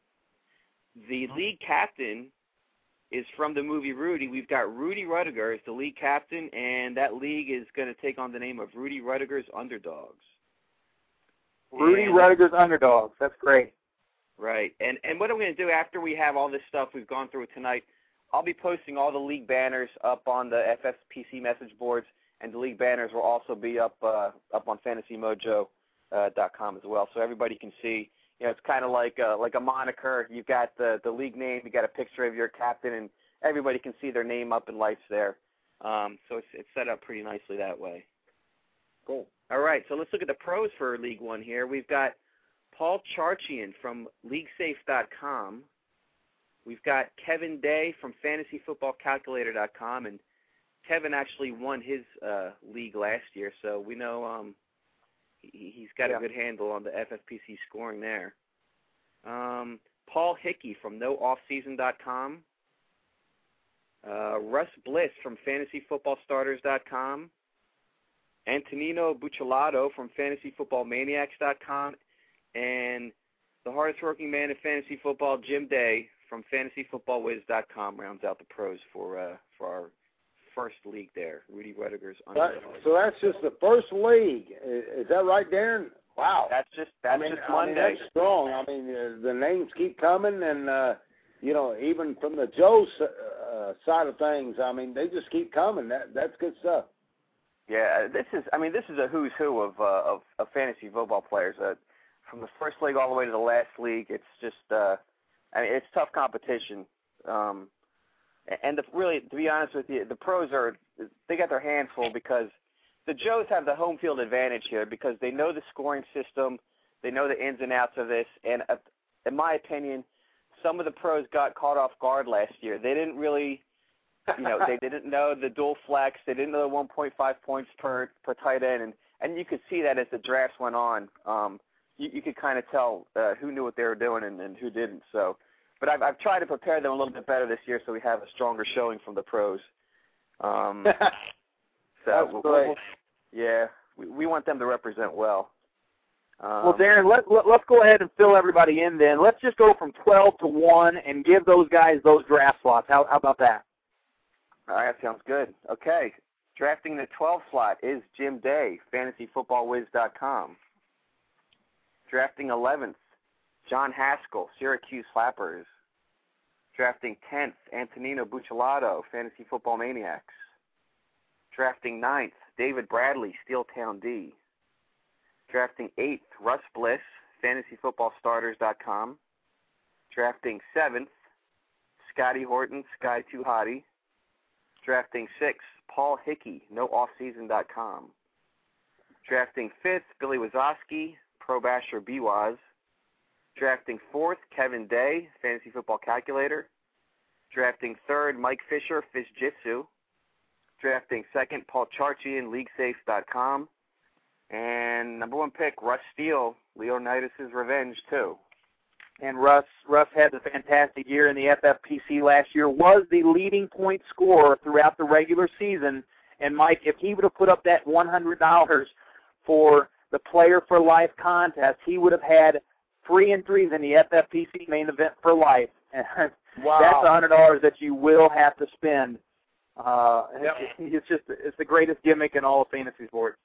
[SPEAKER 1] league captain is from the movie Rudy. We've got Rudy Rudiger as the league captain, and that league is going to take on the name of Rudy Rudiger's Underdogs.
[SPEAKER 3] Rudy Rudiger's Underdogs. That's great.
[SPEAKER 1] Right. And what I'm going to do after we have all this stuff we've gone through tonight, I'll be posting all the league banners up on the FFPC message boards, and the league banners will also be up on FantasyMojo.com as well, so everybody can see. It's kind of like a moniker. You've got the league name, you got a picture of your captain, and everybody can see their name up in lights there. So it's set up pretty nicely that way.
[SPEAKER 6] Cool.
[SPEAKER 1] All right, so let's look at the pros for League 1 here. We've got Paul Charchian from LeagueSafe.com. We've got Kevin Day from FantasyFootballCalculator.com, and Kevin actually won his league last year, so we know he's got a good handle on the FFPC scoring there. Paul Hickey from NoOffSeason.com. Russ Bliss from FantasyFootballStarters.com. Antonino Buccellato from FantasyFootballManiacs.com. And the hardest working man in fantasy football, Jim Day from FantasyFootballWiz.com, rounds out the pros for our first league there, Rudy Rudiger's Underdogs.
[SPEAKER 6] So that's just the first league. Is that right, Darren? Wow.
[SPEAKER 1] That's just Monday.
[SPEAKER 6] That's strong. I mean, the names keep coming, and even from the Joe's side of things, I mean, they just keep coming. That's good stuff.
[SPEAKER 1] Yeah, this is a who's who of fantasy football players. From the first league all the way to the last league, it's just it's tough competition. And really, to be honest with you, the pros they got their hands full because the Joes have the home field advantage here because they know the scoring system, they know the ins and outs of this, and in my opinion, some of the pros got caught off guard last year. They didn't really, they didn't know the dual flex, they didn't know the 1.5 points per tight end, and you could see that as the drafts went on. You could kind of tell who knew what they were doing and who didn't. So. But I've tried to prepare them a little bit better this year so we have a stronger showing from the pros.
[SPEAKER 6] That's great.
[SPEAKER 1] We want them to represent well.
[SPEAKER 3] Well, Darren, let's go ahead and fill everybody in then. Let's just go from 12 to 1 and give those guys those draft slots. How about that?
[SPEAKER 1] All right, that sounds good. Okay, drafting the 12 slot is Jim Day, FantasyFootballWiz.com. Drafting 11th, John Haskell, Syracuse Flappers. Drafting 10th, Antonino Buccellato, Fantasy Football Maniacs. Drafting 9th, David Bradley, Steeltown D. Drafting 8th, Russ Bliss, FantasyFootballStarters.com. Drafting 7th, Scotty Horton, Sky2 Hottie. Drafting 6th, Paul Hickey, NoOffSeason.com. Drafting 5th, Billy Wazowski, Pro Basher BWaz. Drafting 4th, Kevin Day, Fantasy Football Calculator. Drafting 3rd, Mike Fisher, Fish Jitsu. Drafting 2nd, Paul Charchian, LeagueSafe.com. And number 1 pick, Russ Steele, Leonidas' Revenge 2.
[SPEAKER 3] And Russ had a fantastic year in the FFPC last year, was the leading point scorer throughout the regular season. And, Mike, if he would have put up that $100 for the Player for Life contest, he would have had 3 entries in the FFPC main event for life. And
[SPEAKER 6] Wow.
[SPEAKER 3] that's $100 that you will have to spend.
[SPEAKER 6] Yep.
[SPEAKER 3] It's the greatest gimmick in all of fantasy sports.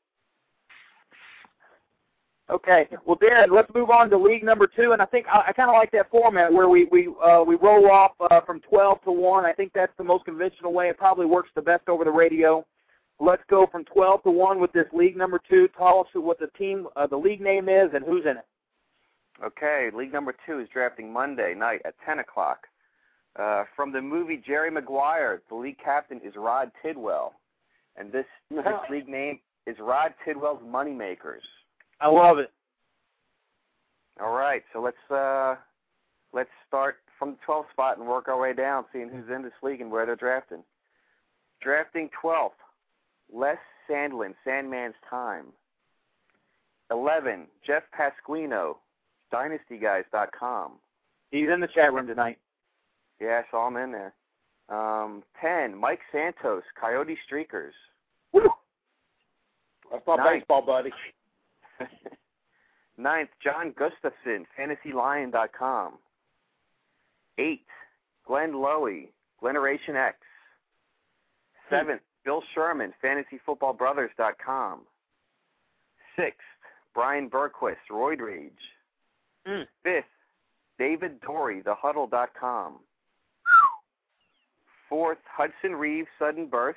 [SPEAKER 3] Okay, well, Darren, let's move on to league number 2, and I think I kind of like that format where we roll off from 12 to 1. I think that's the most conventional way. It probably works the best over the radio. Let's go from 12 to 1 with this league number 2. Tell us what the league name is, and who's in it.
[SPEAKER 1] Okay, league number 2 is drafting Monday night at 10 o'clock. From the movie Jerry Maguire, the league captain is Rod Tidwell, and this league name is Rod Tidwell's Moneymakers.
[SPEAKER 3] I love it.
[SPEAKER 1] All right, so let's start from the 12th spot and work our way down, seeing who's in this league and where they're drafting. Drafting 12th, Les Sandlin, Sandman's Time. 11, Jeff Pasquino, DynastyGuys.com.
[SPEAKER 3] He's in the chat room tonight.
[SPEAKER 1] Yeah, I saw him in there. 10, Mike Santos, Coyote Streakers.
[SPEAKER 6] Woo. That's my
[SPEAKER 1] 9.
[SPEAKER 6] baseball buddy.
[SPEAKER 1] 9th, John Gustafson, FantasyLion.com. 8th, Glenn Lowy, Gleneration X. 7th, Bill Sherman, FantasyFootballBrothers.com. 6th, Brian Berquist, Roid Rage. 5th, David Dorey, TheHuddle.com. 4th, Hudson Reeves, Sudden Birth.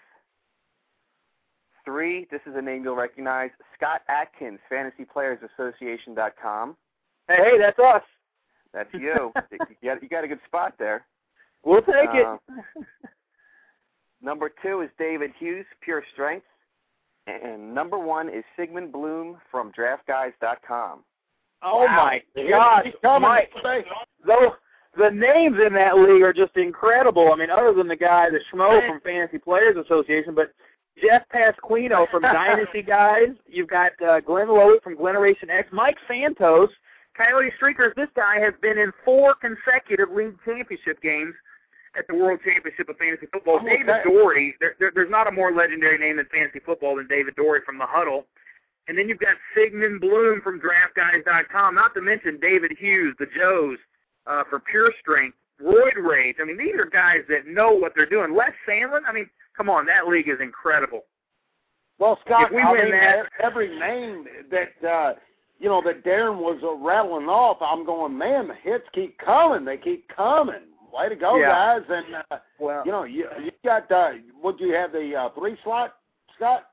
[SPEAKER 1] 3, this is a name you'll recognize, Scott Atkins, FantasyPlayersAssociation.com.
[SPEAKER 3] Hey, that's us.
[SPEAKER 1] That's you. You got a good spot there.
[SPEAKER 3] We'll take it.
[SPEAKER 1] Number 2 is David Hughes, Pure Strength. And number 1 is Sigmund Bloom from DraftGuys.com.
[SPEAKER 3] Oh,
[SPEAKER 6] Wow.
[SPEAKER 3] my gosh, Mike. The names in that league are just incredible. I mean, other than the guy, the Schmo from Fantasy Players Association, but Jeff Pasquino from Dynasty Guys. You've got Glenn Lowy from Gleneration X. Mike Santos, Coyote Streakers. This guy has been in 4 consecutive league championship games at the World Championship of Fantasy Football. David Dorey, there's not a more legendary name in fantasy football than David Dorey from The Huddle. And then you've got Sigmund Bloom from DraftGuys.com, not to mention David Hughes, the Joes, for Pure Strength, Roid Rage. I mean, these are guys that know what they're doing. Les Sandlin, I mean, come on, that league is incredible.
[SPEAKER 6] Well, Scott,
[SPEAKER 3] If we win that,
[SPEAKER 6] every name that that Darren was rattling off, I'm going, man, the hits keep coming. They keep coming. Way to go, guys! And you got would you have the 3 slot, Scott?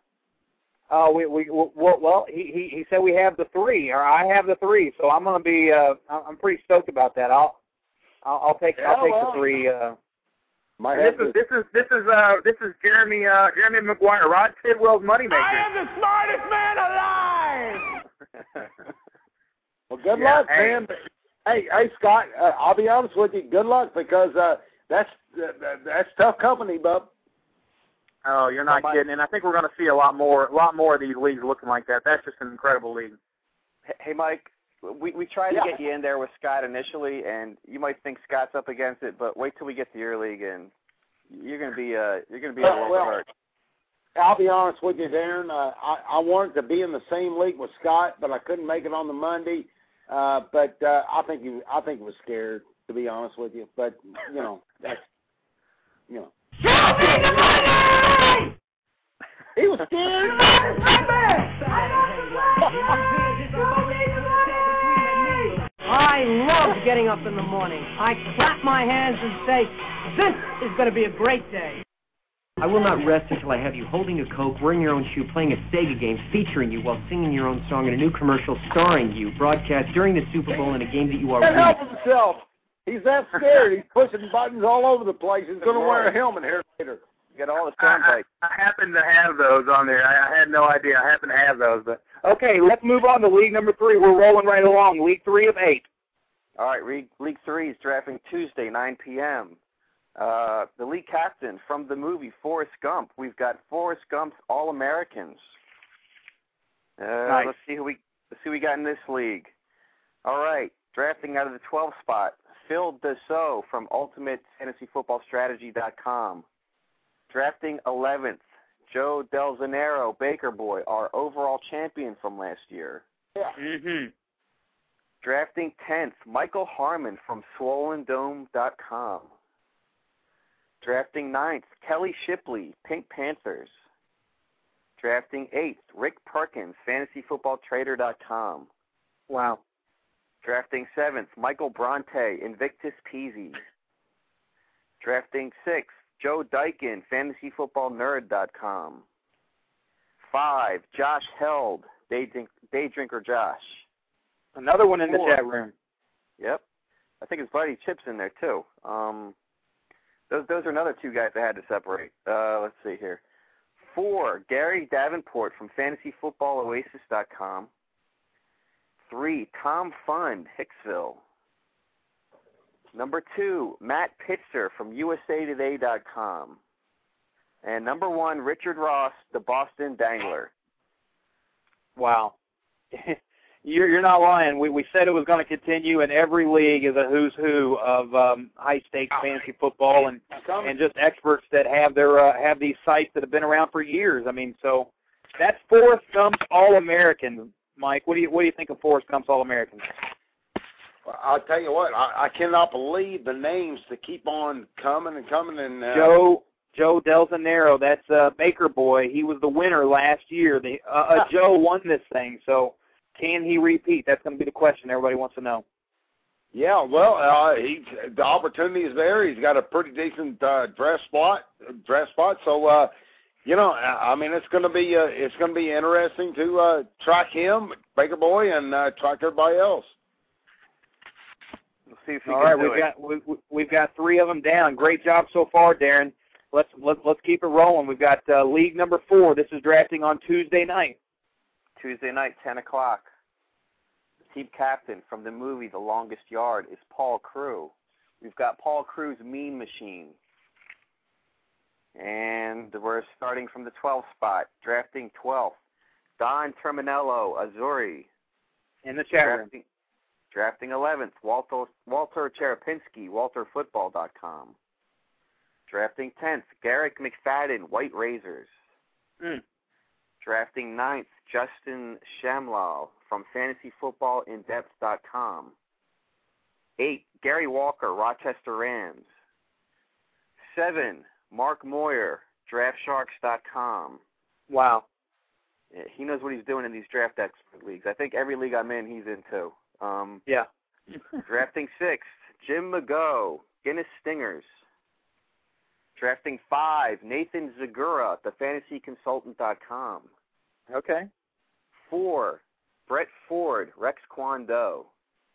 [SPEAKER 3] Well, he said we have the 3, or I have the 3, so I'm going to be I'm pretty stoked about that. I'll take the 3. This is Jeremy Maguire, Rod Tidwell's Moneymaker.
[SPEAKER 5] I am the smartest man alive.
[SPEAKER 6] Well, good luck, man. Hey, Scott, I'll be honest with you. Good luck, because that's tough company, bub.
[SPEAKER 3] Oh, you're not kidding. And I think we're going to see a lot more of these leagues looking like that. That's just an incredible league.
[SPEAKER 1] Hey, Mike, we tried to get you in there with Scott initially, and you might think Scott's up against it, but wait till we get to your league, and you're going to be a world of hurt.
[SPEAKER 6] I'll be honest with you, Darren. I wanted to be in the same league with Scott, but I couldn't make it on the Monday. But I think he was scared, to be honest with you. But that's
[SPEAKER 5] Show me the money!
[SPEAKER 6] He was scared.
[SPEAKER 5] I got the money! Show me the money!
[SPEAKER 8] getting up in the morning. I clap my hands and say, this is going to be a great day.
[SPEAKER 9] I will not rest until I have you holding a Coke, wearing your own shoe, playing a Sega game, featuring you while singing your own song in a new commercial starring you, broadcast during the Super Bowl in a game that you are
[SPEAKER 6] Can't help himself. He's that scared. He's pushing buttons all over the place. He's going to wear a helmet here later.
[SPEAKER 1] You got all the sound bites.
[SPEAKER 3] I happen to have those on there. I had no idea. I happen to have those. But okay, let's move on to League number 3. We're rolling right along. League 3 of 8.
[SPEAKER 1] All right, League 3 is drafting Tuesday, 9 p.m. The league captain from the movie Forrest Gump. We've got Forrest Gump's All-Americans.
[SPEAKER 3] Nice.
[SPEAKER 1] Let's see who we got in this league. All right, drafting out of the 12th spot, Phil Dussault from UltimateFantasyFootballStrategy.com. Drafting 11th, Joe Del Zanero, Baker Boy, our overall champion from last year.
[SPEAKER 6] Yeah.
[SPEAKER 3] Mm-hmm.
[SPEAKER 1] Drafting 10th, Michael Harmon from SwollenDome.com. Drafting 9th, Kelly Shipley, Pink Panthers. Drafting 8th, Rick Perkins, FantasyFootballTrader.com.
[SPEAKER 3] Wow.
[SPEAKER 1] Drafting 7th, Michael Bronte, Invictus Peasy. Drafting 6th, Joe Dykin, FantasyFootballNerd.com. 5, Josh Held, Daydrinker Josh.
[SPEAKER 3] Another one in
[SPEAKER 1] 4,
[SPEAKER 3] the chat room.
[SPEAKER 1] Yep. I think his buddy Chip's in there, too. Those are another 2 guys I had to separate. Let's see here. 4, Gary Davenport from FantasyFootballOasis.com. 3, Tom Fund, Hicksville. Number 2, Matt Pitzer from USAToday.com. And number 1, Richard Ross, the Boston Dangler.
[SPEAKER 3] Wow. You're not lying. We said it was going to continue, and every league is a who's who of high-stakes fantasy football and just experts that have have these sites that have been around for years. I mean, so that's Forrest Gump's All-American. Mike, what do you think of Forrest Gump's All-American?
[SPEAKER 6] I'll tell you what, I cannot believe the names that keep on coming and coming. And
[SPEAKER 3] Joe Del Zanero, that's Baker Boy. He was the winner last year. Joe won this thing, so can he repeat? That's going to be the question everybody wants to know.
[SPEAKER 6] Yeah, well, the opportunity is there. He's got a pretty decent draft spot. So, I mean, it's going to be interesting to track him, Baker Boy, and track everybody else.
[SPEAKER 1] We'll see if we
[SPEAKER 3] All
[SPEAKER 1] can
[SPEAKER 3] right, we've got 3 of them down. Great job so far, Darren. Let's keep it rolling. We've got league number 4. This is drafting on Tuesday night.
[SPEAKER 1] Tuesday night, 10 o'clock. The team captain from the movie The Longest Yard is Paul Crew. We've got Paul Crew's Mean Machine. And we're starting from the 12th spot. Drafting 12th, Don Terminello, Azuri.
[SPEAKER 3] In the chat room.
[SPEAKER 1] Drafting 11th, Walter Cherepinski, WalterFootball.com. Drafting 10th, Garrick McFadden, White Razors. Drafting 9th, Justin Shamlal from FantasyFootballInDepth.com. 8, Gary Walker, Rochester Rams. 7, Mark Moyer, DraftSharks.com.
[SPEAKER 3] Wow.
[SPEAKER 1] Yeah, he knows what he's doing in these draft expert leagues. I think every league I'm in, he's in too.
[SPEAKER 3] Yeah.
[SPEAKER 1] Drafting 6th, Jim McGough, Guinness Stingers. Drafting 5, Nathan Zagura, TheFantasyConsultant.com.
[SPEAKER 3] Okay.
[SPEAKER 1] 4, Brett Ford, Rex Kwando.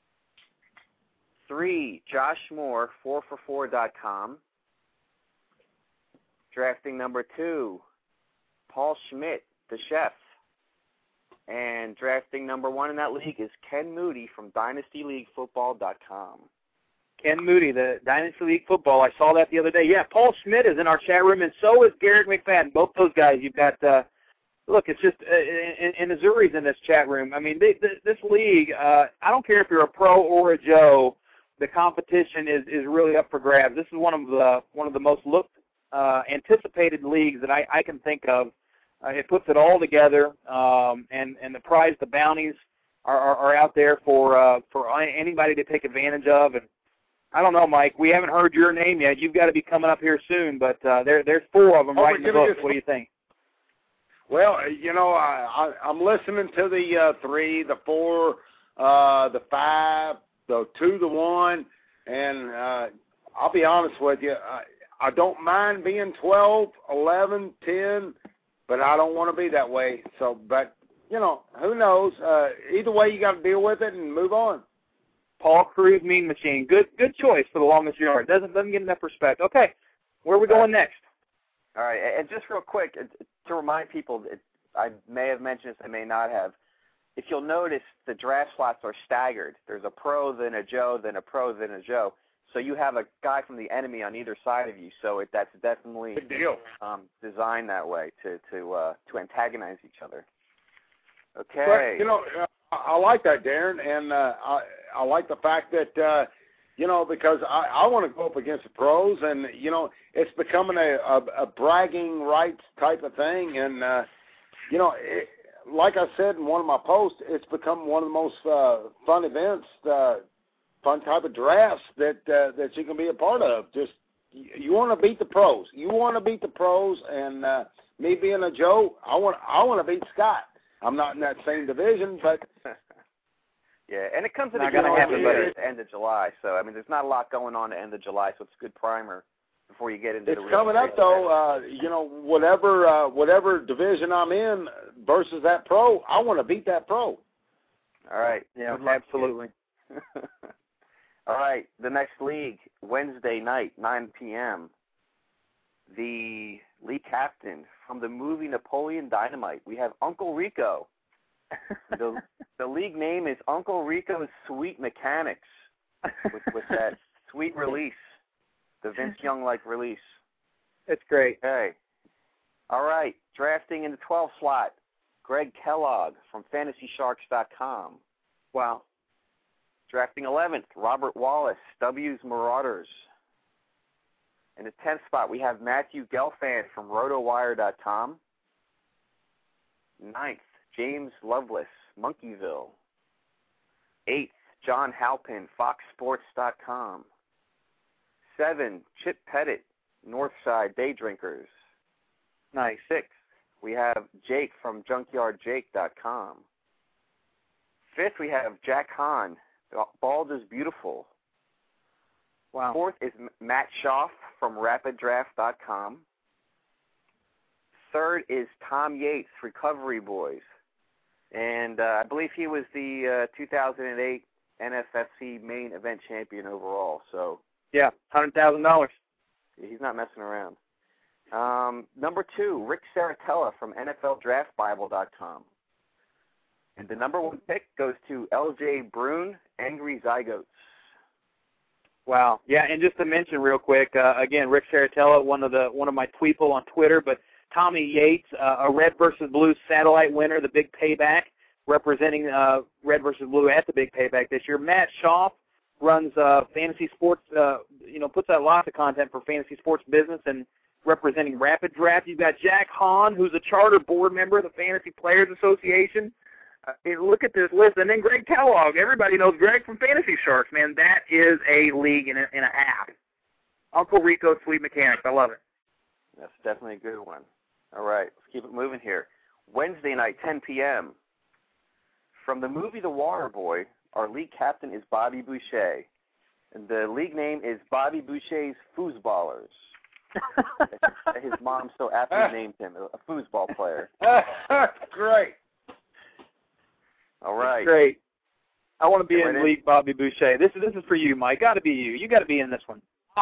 [SPEAKER 1] 3, Josh Moore, 4for4.com. Drafting number 2, Paul Schmidt, The Chef. And drafting number 1 in that league is Ken Moody from DynastyLeagueFootball.com.
[SPEAKER 3] Ken Moody, the Dynasty League Football. I saw that the other day. Yeah, Paul Schmidt is in our chat room, and so is Garrett McFadden. Both those guys. You've got, look, it's just, and Azuri's in this chat room. I mean, this league, I don't care if you're a pro or a Joe, the competition is really up for grabs. This is one of the most anticipated leagues that I can think of. It puts it all together, and the bounties are out there for anybody to take advantage of. And I don't know, Mike, we haven't heard your name yet. You've got to be coming up here soon, but there's 4 of them right in the book. What do you think?
[SPEAKER 6] Well, I'm listening to the 3, the 4, the 5, So 2-1, and I'll be honest with you, I don't mind being 12, 11, 10, but I don't want to be that way. So, but, you know, who knows? Either way, you got to deal with it and move on.
[SPEAKER 3] Paul Cruz, Mean Machine. Good choice for the longest yard. Doesn't get enough respect. Okay, where are we going next?
[SPEAKER 1] All right, and just real quick, to remind people, I may have mentioned this, I may not have. If you'll notice, the draft slots are staggered. There's a pro, then a Joe, then a pro, then a Joe. So you have a guy from the enemy on either side of you. So that's definitely
[SPEAKER 6] Good deal.
[SPEAKER 1] Designed that way to antagonize each other. Okay.
[SPEAKER 6] But, you know, I like that, Darren, and I like the fact that, you know, because I want to go up against the pros, and, you know, it's becoming a bragging rights type of thing. And, you know, like I said in one of my posts, it's become one of the most fun events, fun type of drafts that you can be a part of. Just you want to beat the pros. You want to beat the pros, and me being a Joe, I want to beat Scott. I'm not in that same division, but
[SPEAKER 1] yeah, and it comes at the end of July. So I mean, there's not a lot going on at the end of July, so it's a good primer before you get into
[SPEAKER 6] it's coming up though. You know, whatever division I'm in versus that pro, I want to beat that pro.
[SPEAKER 1] All right.
[SPEAKER 3] Yeah, absolutely.
[SPEAKER 1] All right, the next league, Wednesday night, 9 p.m. The league captain from the movie Napoleon Dynamite, we have Uncle Rico. The league name is Uncle Rico's Sweet Mechanics, with that sweet release, the Vince Young-like release.
[SPEAKER 3] It's great.
[SPEAKER 1] Okay. All right, drafting in the 12 slot, Greg Kellogg from FantasySharks.com.
[SPEAKER 3] Wow.
[SPEAKER 1] Drafting 11th, Robert Wallace, W's Marauders. In the 10th spot, we have Matthew Gelfand from RotoWire.com. 9th, James Lovelace, Monkeyville. 8th, John Halpin, FoxSports.com. 7, Chip Pettit, Northside Daydrinkers.
[SPEAKER 3] Nice.
[SPEAKER 1] 6th, we have Jake from JunkyardJake.com. 5th, we have Jack Hahn, Bald is Beautiful.
[SPEAKER 3] Wow.
[SPEAKER 1] 4th is Matt Schaff from RapidDraft.com. 3rd is Tom Yates, Recovery Boys. And I believe he was the 2008 NFFC main event champion overall. So
[SPEAKER 3] yeah, $100,000.
[SPEAKER 1] He's not messing around. Number 2, Rick Saratella from NFLDraftBible.com. And the number 1 pick goes to L.J. Brune, Angry Zygotes.
[SPEAKER 3] Wow. Yeah, and just to mention real quick, again, Rick Saratella, one of my tweeple on Twitter, but Tommy Yates, a Red versus Blue satellite winner, the Big Payback, representing Red versus Blue at the Big Payback this year. Matt Schaff runs fantasy sports, puts out lots of content for fantasy sports business and representing Rapid Draft. You've got Jack Hahn, who's a charter board member of the Fantasy Players Association. Look at this list. And then Greg Kellogg. Everybody knows Greg from Fantasy Sharks, man. That is a league and a half. Uncle Rico's Sweet Mechanics. I love it.
[SPEAKER 1] That's definitely a good one. All right, let's keep it moving here. Wednesday night, 10 p.m. From the movie The Waterboy, our league captain is Bobby Boucher. And the league name is Bobby Boucher's Foosballers. His mom so aptly named him, a foosball player.
[SPEAKER 6] Great.
[SPEAKER 1] All right.
[SPEAKER 3] Great. I want to be in League Bobby Boucher. This is for you, Mike. Got to be you. You got to be in this one.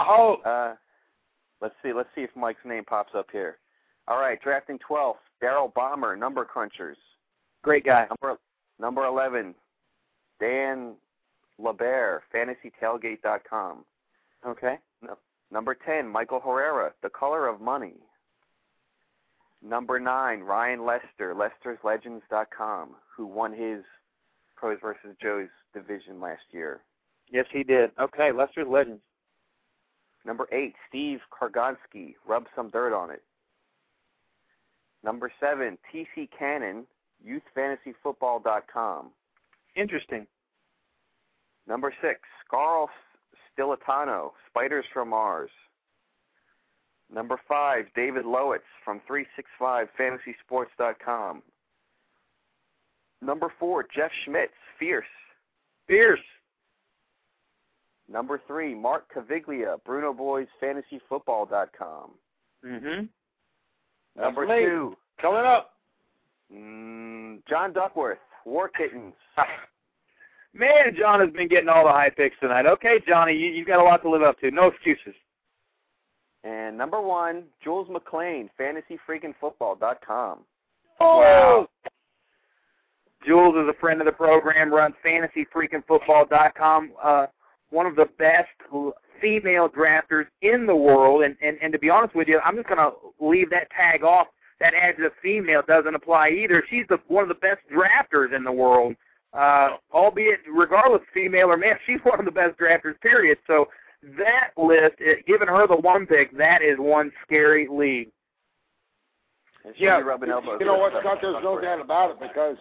[SPEAKER 1] Let's see if Mike's name pops up here. All right, drafting 12th, Daryl Bomber, Number Crunchers.
[SPEAKER 3] Great guy.
[SPEAKER 1] Number 11, Dan LeBear, FantasyTailgate.com.
[SPEAKER 3] Okay.
[SPEAKER 1] Number 10, Michael Herrera, The Color of Money. Number 9, Ryan Lester, LestersLegends.com, who won his Pros vs. Joe's division last year.
[SPEAKER 3] Yes, he did. Okay, Lester's Legends.
[SPEAKER 1] Number 8, Steve Kargonski, Rub Some Dirt on It. Number 7, T.C. Cannon, YouthFantasyFootball.com.
[SPEAKER 3] Interesting.
[SPEAKER 1] Number 6, Carl Stilitano, Spiders from Mars. Number 5, David Lowitz from 365FantasySports.com. Number 4, Jeff Schmitz, Fierce. Number 3, Mark Caviglia, BrunoBoysFantasyFootball.com.
[SPEAKER 3] Mm-hmm.
[SPEAKER 1] Number 2.
[SPEAKER 6] Coming up.
[SPEAKER 1] John Duckworth, War Kittens.
[SPEAKER 3] Man, John has been getting all the high picks tonight. Okay, Johnny, you've got a lot to live up to. No excuses.
[SPEAKER 1] And number 1, Jules McClain, FantasyFreakinFootball.com.
[SPEAKER 3] Oh! Wow. Jules is a friend of the program, runs FantasyFreakinFootball.com, one of the best female drafters in the world. And to be honest with you, I'm just going to leave that tag off. That adjective female doesn't apply either. She's one of the best drafters in the world, albeit regardless female or male, she's one of the best drafters, period. So that list, giving her the 1 pick, that is one scary league.
[SPEAKER 6] Yeah, you know what, Scott, there's no doubt about it because,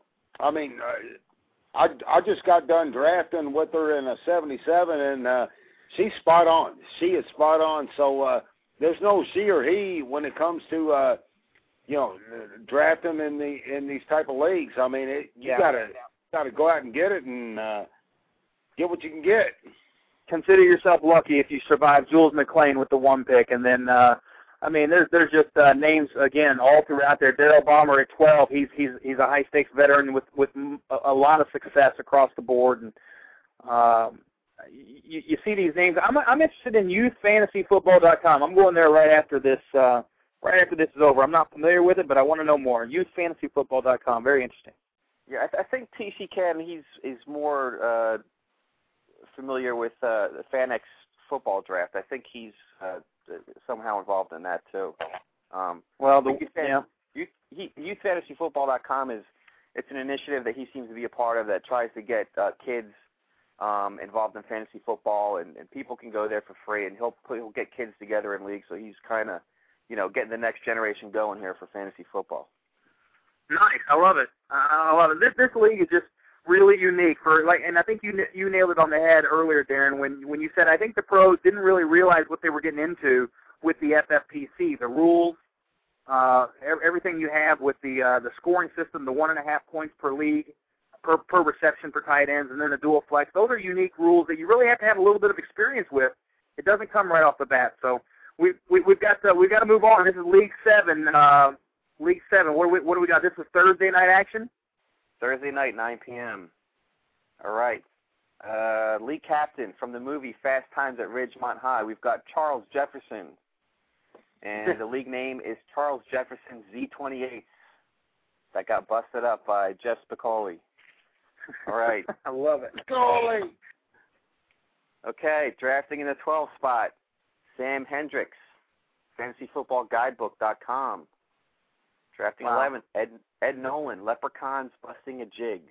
[SPEAKER 6] I just got done drafting with her in a 77, and she's spot on. She is spot on. So there's no she or he when it comes to drafting in these type of leagues. I mean, you gotta go out and get it and get what you can get.
[SPEAKER 3] Consider yourself lucky if you survive Jules McClain with the 1 pick, and then there's just names again all throughout there. Daryl Balmer at 12. He's a high stakes veteran with a lot of success across the board, and you see these names. I'm interested in YouthFantasyFootball.com. I'm going there right after this. Right after this is over. I'm not familiar with it, but I want to know more. YouthFantasyFootball.com. Very interesting.
[SPEAKER 1] Yeah, I think TC Cam, he's more familiar with the FanX football draft. I think he's somehow involved in that too. YouthFantasyFootball.com it's an initiative that he seems to be a part of that tries to get kids involved in fantasy football, and people can go there for free, and he'll get kids together in leagues. So he's kind of getting the next generation going here for fantasy football.
[SPEAKER 3] Nice, I love it. I love it. This league is just really unique and I think you nailed it on the head earlier, Darren, when you said I think the pros didn't really realize what they were getting into with the FFPC, the rules, everything you have with the scoring system, the 1.5 points per league per reception for tight ends, and then the dual flex. Those are unique rules that you really have to have a little bit of experience with. It doesn't come right off the bat. So we've got to move on. This is League 7. League 7. What do we got? This is Thursday night action?
[SPEAKER 1] Thursday night, 9 p.m. All right. League captain from the movie Fast Times at Ridgemont High. We've got Charles Jefferson. And the league name is Charles Jefferson Z28. That got busted up by Jeff Spicoli. All right.
[SPEAKER 3] I love it.
[SPEAKER 6] Spicoli!
[SPEAKER 1] Okay, drafting in the 12th spot, Sam Hendricks, FantasyFootballGuidebook.com. Drafting 11th, Ed Nolan, Leprechauns Busting a Jig.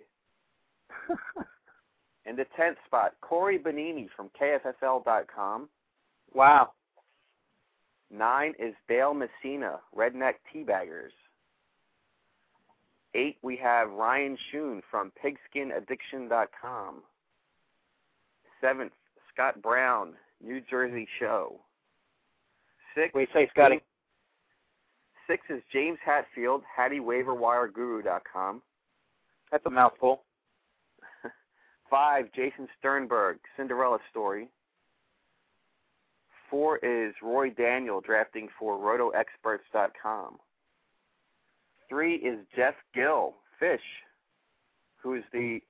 [SPEAKER 1] In the 10th spot, Corey Bonini from KFFL.com.
[SPEAKER 3] Wow.
[SPEAKER 1] 9 is Dale Messina, Redneck Teabaggers. 8, we have Ryan Schoon from PigskinAddiction.com. 7th, Scott Brown, New Jersey Show. 6.
[SPEAKER 3] Wait, say Scotty.
[SPEAKER 1] 6 is James Hatfield, HattieWaiverWireGuru.com.
[SPEAKER 3] That's a mouthful.
[SPEAKER 1] 5, Jason Sternberg, Cinderella Story. 4 is Roy Daniel, drafting for RotoExperts.com. 3 is Jeff Gill, Fish, who is the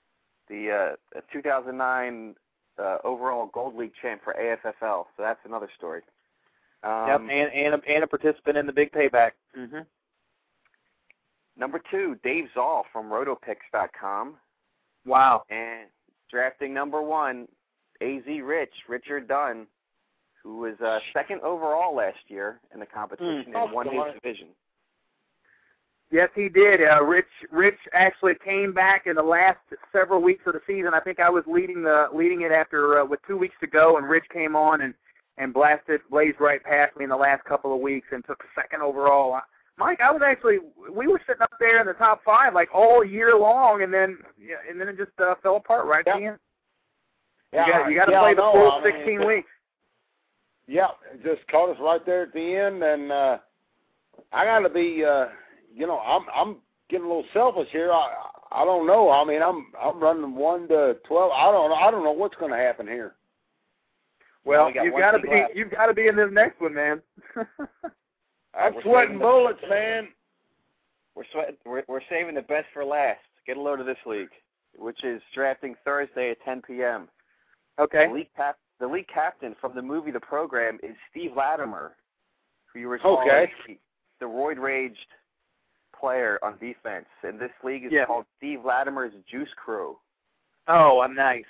[SPEAKER 1] 2009 overall Gold League champ for AFFL. So that's another story.
[SPEAKER 3] Yep, and a participant in the big payback. Mm-hmm.
[SPEAKER 1] Number 2, Dave Zoll from RotoPicks.com.
[SPEAKER 3] Wow.
[SPEAKER 1] And drafting number 1, AZ Richard Dunn, who was second overall last year in the competition and won his division.
[SPEAKER 3] Yes, he did. Rich actually came back in the last several weeks of the season. I think I was leading it after with 2 weeks to go, and Rich came on and blazed right past me in the last couple of weeks and took second overall. Mike, we were sitting up there in the top 5 like all year long, and then it just fell apart right at the end.
[SPEAKER 6] Yeah,
[SPEAKER 3] you got to play the full 16 weeks.
[SPEAKER 6] Yeah, it just caught us right there at the end, and I got to be, I'm getting a little selfish here. I don't know. I mean, I'm running 1 to 12. I don't know what's going to happen here.
[SPEAKER 3] Well, you've got to be in this next one, man.
[SPEAKER 6] I'm sweating bullets, man.
[SPEAKER 1] We're saving the best for last. Get a load of this league, which is drafting Thursday at 10 p.m.
[SPEAKER 3] Okay.
[SPEAKER 1] The league captain from the movie The Program is Steve Latimer, who you recall the roid-raged player on defense. And this league is called Steve Latimer's Juice Crew.
[SPEAKER 3] Oh, I'm nice.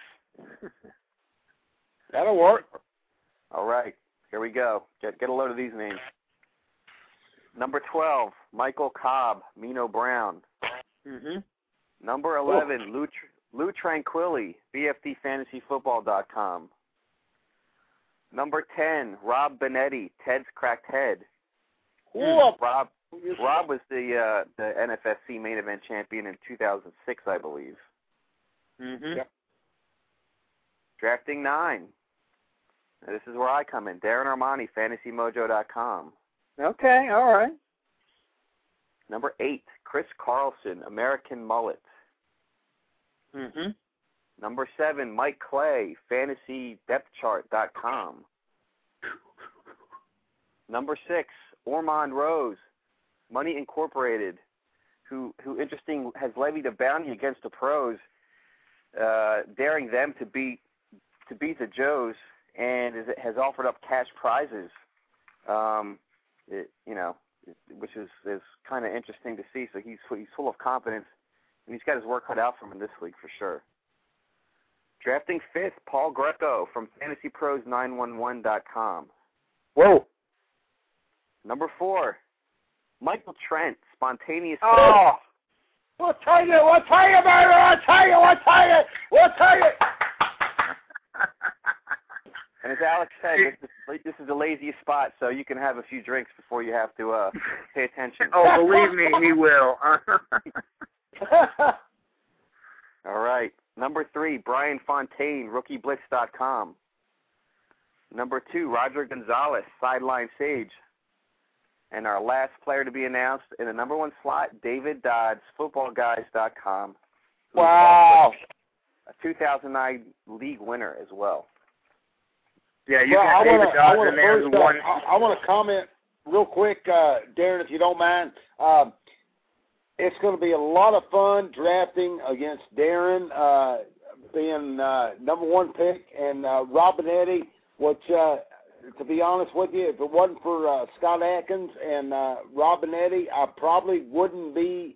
[SPEAKER 6] That'll work.
[SPEAKER 1] All right. Here we go. Get a load of these names. Number 12, Michael Cobb, Mino Brown.
[SPEAKER 3] Mm-hmm.
[SPEAKER 1] Number 11, Lou Tranquilli, BFDFantasyFootball.com. Number 10, Rob Benetti, Ted's Cracked Head. Rob was the NFFC main event champion in 2006, I believe.
[SPEAKER 3] Mm-hmm.
[SPEAKER 6] Yep.
[SPEAKER 1] Drafting 9. Now, this is where I come in. Darren Armani, FantasyMojo.com.
[SPEAKER 3] Okay, all right.
[SPEAKER 1] Number 8, Chris Carlson, American Mullet.
[SPEAKER 3] Mm-hmm.
[SPEAKER 1] Number 7, Mike Clay, FantasyDepthChart.com. Number 6, Ormond Rose, Money Incorporated, who interesting, has levied a bounty against the pros, daring them to beat the Joes, and has offered up cash prizes. Which is kind of interesting to see. So he's full of confidence, and he's got his work cut out for him in this league for sure. Drafting 5th, Paul Greco from FantasyPros911.com.
[SPEAKER 3] Whoa.
[SPEAKER 1] Number 4, Michael Trent, Spontaneous.
[SPEAKER 6] Oh, we'll tell you, baby. We'll tell you.
[SPEAKER 1] And as Alex said, this is the laziest spot, so you can have a few drinks before you have to pay attention.
[SPEAKER 3] Oh, believe me, he will.
[SPEAKER 1] All right. Number 3, Brian Fontaine, RookieBlitz.com. Number 2, Roger Gonzalez, Sideline Sage. And our last player to be announced in the number 1 slot, David Dodds, FootballGuys.com.
[SPEAKER 6] Wow.
[SPEAKER 1] A 2009 league winner as well.
[SPEAKER 3] Yeah, you got David Dodds in there.
[SPEAKER 6] I want to comment real quick, Darren, if you don't mind. It's going to be a lot of fun drafting against Darren, being number 1 pick, and Rob Benetti, which, to be honest with you, if it wasn't for Scott Atkins and Rob Benetti, I probably wouldn't be,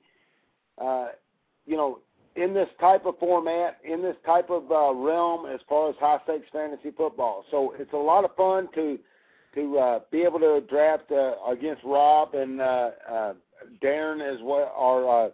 [SPEAKER 6] in this type of format, in this type of realm as far as high-stakes fantasy football. So it's a lot of fun to be able to draft against Rob and Darren as well. Or,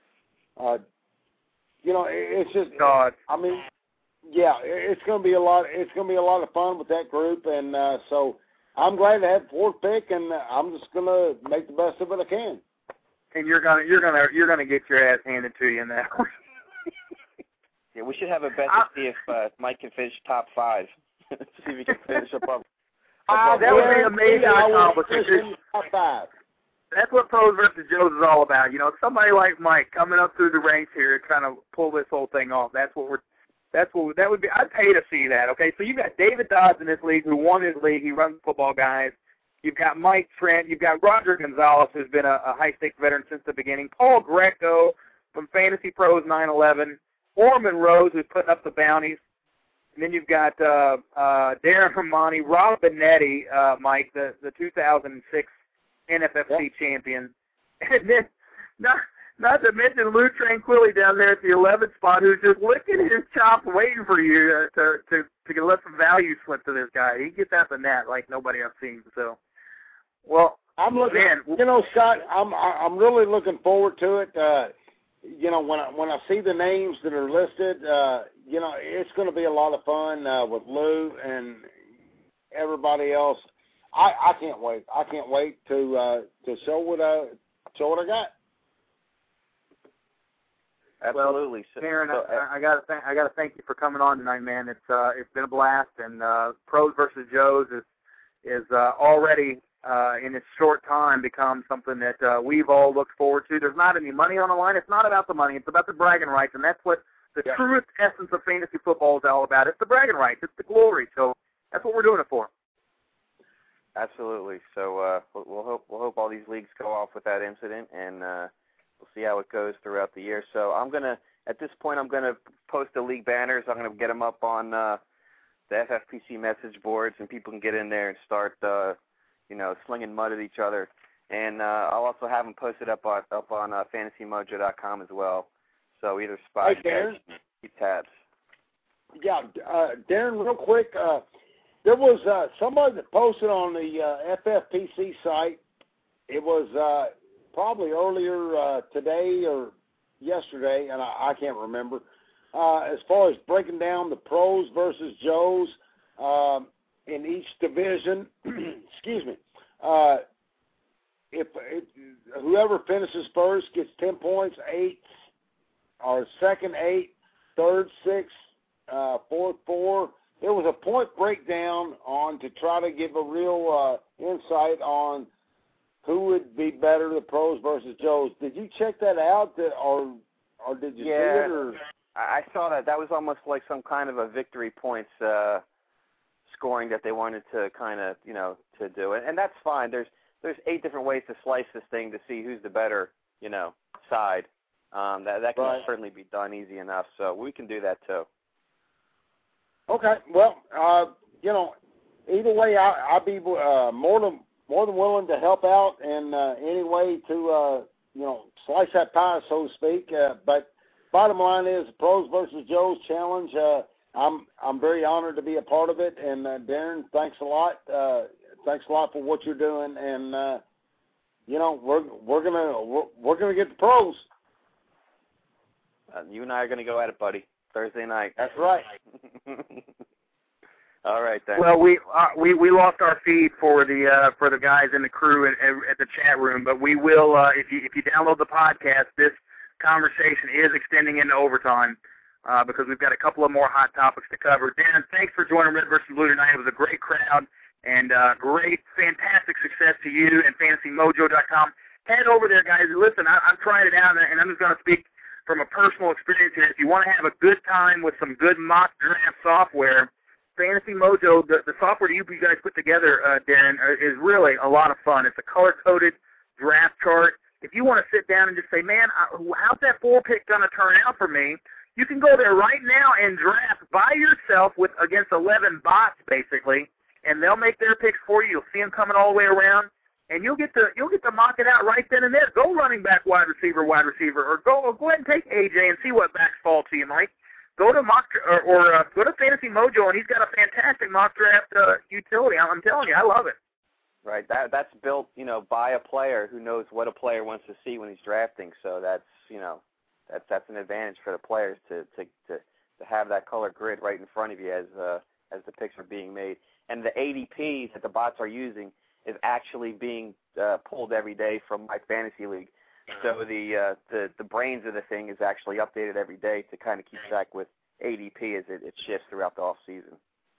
[SPEAKER 6] it's just,
[SPEAKER 3] God.
[SPEAKER 6] I mean, yeah, it's going to be a lot. It's going to be a lot of fun with that group, and so I'm glad to have 4th pick, and I'm just going to make the best of it I can.
[SPEAKER 3] And you're gonna get your ass handed to you in that one.
[SPEAKER 1] Yeah, we should have a bet to see if Mike can finish top 5. See if he can finish above.
[SPEAKER 3] That would be amazing accomplishment.
[SPEAKER 6] Top 5.
[SPEAKER 3] That's what Pros versus Joes is all about. Somebody like Mike coming up through the ranks here, trying to pull this whole thing off. That would be. I'd pay to see that. Okay, so you got David Dodds in this league, who won his league. He runs Football Guys. You've got Mike Trent. You've got Roger Gonzalez, who's been a high-stakes veteran since the beginning. Paul Greco from Fantasy Pros 911. Ormond Rose, who's putting up the bounties. And then you've got Darren Armani, Rob Benetti, Mike, the 2006 NFFC champion. And then, not to mention Lou Tranquilli down there at the 11th spot, who's just licking his chops waiting for you to let some value slip to this guy. He gets at the net like nobody I've seen. So, well,
[SPEAKER 6] I'm looking.
[SPEAKER 3] Man,
[SPEAKER 6] Scott, I'm really looking forward to it. When I see the names that are listed, it's going to be a lot of fun with Lou and everybody else. I can't wait. I can't wait to show what I got.
[SPEAKER 1] Absolutely.
[SPEAKER 3] Well, Aaron, I got to thank you for coming on tonight, man. It's been a blast, and Pros versus Joes is already in its short time become something that we've all looked forward to. There's not any money on the line. It's not about the money. It's about the bragging rights, and that's what the truest essence of fantasy football is all about. It's the bragging rights. It's the glory. So that's what we're doing it for.
[SPEAKER 1] Absolutely. So we'll hope all these leagues go off with that incident, and we'll see how it goes throughout the year. So at this point, I'm gonna post the league banners. I'm gonna get them up on the FFPC message boards, and people can get in there and start slinging mud at each other. And I'll also have them posted up on FantasyMojo.com as well. So either spot, keep tabs.
[SPEAKER 6] Yeah, Darren, real quick, there was somebody that posted on the FFPC site. It was probably earlier today or yesterday, and I can't remember, as far as breaking down the pros versus Joes in each division. Excuse me. If whoever finishes first gets 10 points, 8, or second 8, third 6, fourth 4. There was a point breakdown on to try to give a real insight on who would be better, the pros versus Joes. Did you check that out, or did you see it? Or?
[SPEAKER 1] I saw that. That was almost like some kind of a victory points scoring that they wanted to kind of, to do. And that's fine. There's 8 different ways to slice this thing to see who's the better, side. That can certainly be done easy enough. So we can do that too.
[SPEAKER 6] Okay. Well, either way, I'll be more than willing to help out in any way to slice that pie, so to speak. But bottom line is, the Pros versus Joes challenge. I'm very honored to be a part of it. And Darren, thanks a lot. Thanks a lot for what you're doing. And we're gonna get the pros.
[SPEAKER 1] You and I are gonna go at it, buddy. Thursday night.
[SPEAKER 6] That's right.
[SPEAKER 1] All right, then.
[SPEAKER 3] Well, we lost our feed for the guys in the crew at the chat room, but we will if you download the podcast, this conversation is extending into overtime because we've got a couple of more hot topics to cover. Dan, thanks for joining Red vs. Blue tonight. It was a great crowd and fantastic success to you and FantasyMojo.com. Head over there, guys. Listen, I'm trying it out, and I'm just going to speak from a personal experience here. If you want to have a good time with some good mock draft software, Fantasy Mojo, the software that you guys put together, Darren, is really a lot of fun. It's a color-coded draft chart. If you want to sit down and just say, man, how's that 4 pick going to turn out for me, you can go there right now and draft by yourself against 11 bots, basically, and they'll make their picks for you. You'll see them coming all the way around. And you'll get to mock it out right then and there. Go running back, wide receiver, or go ahead and take AJ and see what backs fall to you, Mike. Go to go to Fantasy Mojo, and he's got a fantastic mock draft utility. I'm telling you, I love it.
[SPEAKER 1] Right, that's built, by a player who knows what a player wants to see when he's drafting. So that's an advantage for the players to have that color grid right in front of you as the picks are being made. And the ADPs that the bots are using is actually being pulled every day from my fantasy league. So the brains of the thing is actually updated every day to kind of keep track with ADP as it shifts throughout the off season.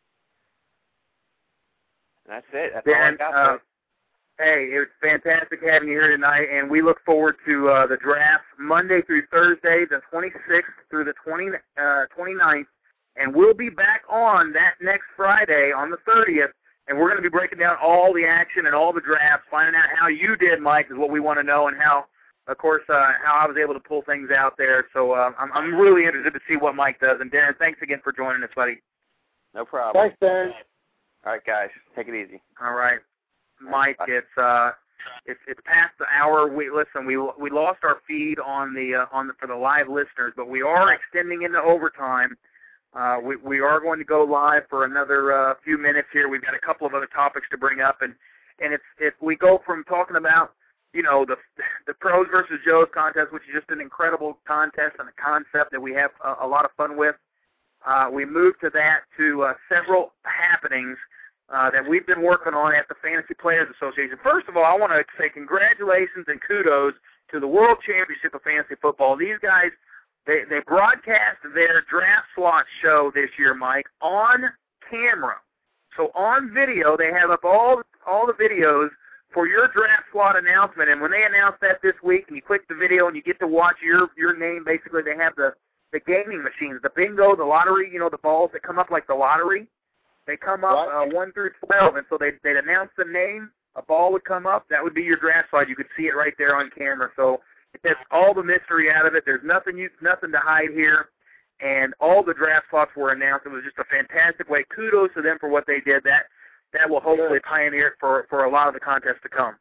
[SPEAKER 1] And that's it. That's all I got.
[SPEAKER 3] Hey, it was fantastic having you here tonight, and we look forward to the draft Monday through Thursday, the 26th through the 29th, and we'll be back on that next Friday on the 30th. And we're going to be breaking down all the action and all the drafts, finding out how you did, Mike, is what we want to know, and how, of course, how I was able to pull things out there. So I'm really interested to see what Mike does. And, Darren, thanks again for joining us, buddy.
[SPEAKER 1] No problem.
[SPEAKER 6] Thanks, Darren.
[SPEAKER 1] All right, guys, take it easy.
[SPEAKER 3] All right, Mike. It's past the hour. We lost our feed for the live listeners, but we are extending into overtime. We are going to go live for another few minutes here. We've got a couple of other topics to bring up, and if we go from talking about the Pros versus Joes contest, which is just an incredible contest and a concept that we have a lot of fun with, we move to that to several happenings that we've been working on at the Fantasy Players Association. First of all, I want to say congratulations and kudos to the World Championship of Fantasy Football. These guys, They broadcast their draft slot show this year, Mike, on camera. So on video, they have up all the videos for your draft slot announcement, and when they announce that this week, and you click the video and you get to watch your name, basically they have the gaming machines, the bingo, the lottery, the balls that come up like the lottery. They come up 1 through 12, and so they'd announce the name, a ball would come up, that would be your draft slot. You could see it right there on camera. So it takes all the mystery out of it. There's nothing to hide here. And all the draft slots were announced. It was just a fantastic way. Kudos to them for what they did. That will hopefully pioneer it for a lot of the contests to come.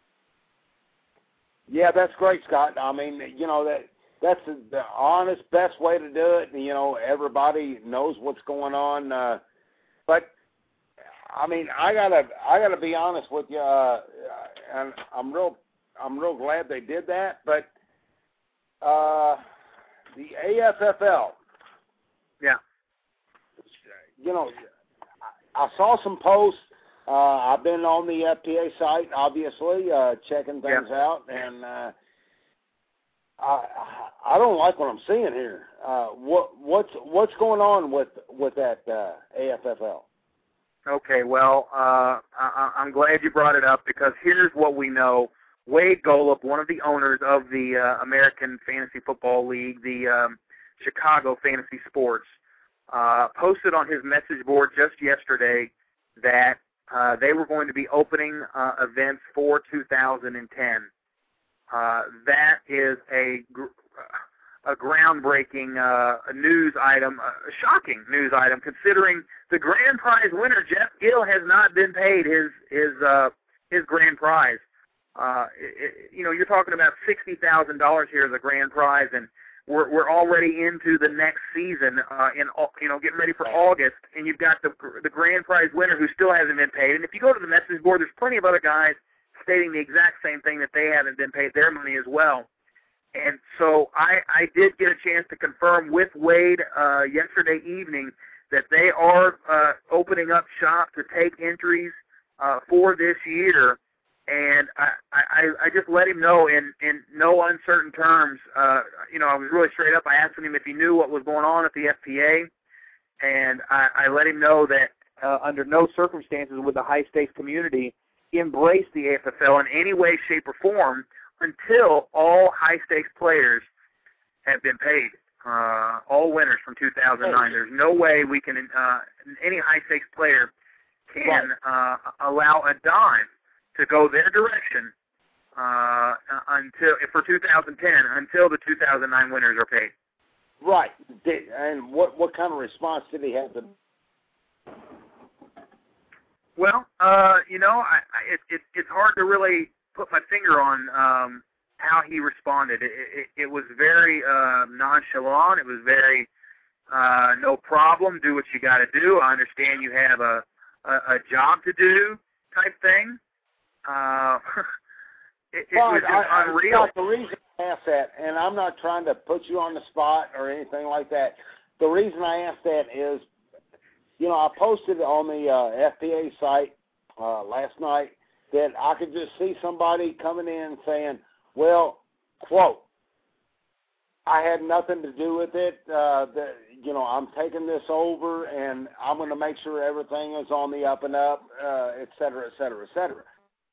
[SPEAKER 6] Yeah, that's great, Scott. I mean, that's the honest, best way to do it. Everybody knows what's going on. But I mean, I gotta be honest with you, and I'm real glad they did that. But the AFFL.
[SPEAKER 3] Yeah.
[SPEAKER 6] I saw some posts. I've been on the FPA site, obviously, checking things out, and I don't like what I'm seeing here. What's going on with that AFFL?
[SPEAKER 3] Okay, well, I'm glad you brought it up, because here's what we know. Wade Golub, one of the owners of the American Fantasy Football League, the Chicago Fantasy Sports, posted on his message board just yesterday that they were going to be opening events for 2010. That is a groundbreaking news item, a shocking news item, considering the grand prize winner, Jeff Gill, has not been paid his grand prize. You're talking about $60,000 here as a grand prize, and we're already into the next season, getting ready for August, and you've got the grand prize winner who still hasn't been paid. And if you go to the message board, there's plenty of other guys stating the exact same thing, that they haven't been paid their money as well. And so I did get a chance to confirm with Wade yesterday evening that they are opening up shop to take entries for this year. And I just let him know in no uncertain terms. I was really straight up. I asked him if he knew what was going on at the FPA, and I let him know that under no circumstances would the high-stakes community embrace the AFFL in any way, shape, or form until all high-stakes players have been paid, all winners from 2009. There's no way we can, any high-stakes player can allow a dime to go their direction for 2010 until the 2009 winners are paid.
[SPEAKER 6] Right. And what kind of response did he have?
[SPEAKER 3] Well, it's hard to really put my finger on how he responded. It was very nonchalant. It was very no problem. Do what you got to do. I understand you have a job to do type thing. It was just unreal.
[SPEAKER 6] The reason I asked that, and I'm not trying to put you on the spot or anything like that, the reason I asked that is, I posted on the FPA site last night that I could just see somebody coming in saying, well, quote, I had nothing to do with it. I'm taking this over, and I'm going to make sure everything is on the up and up, et cetera, et cetera, et cetera.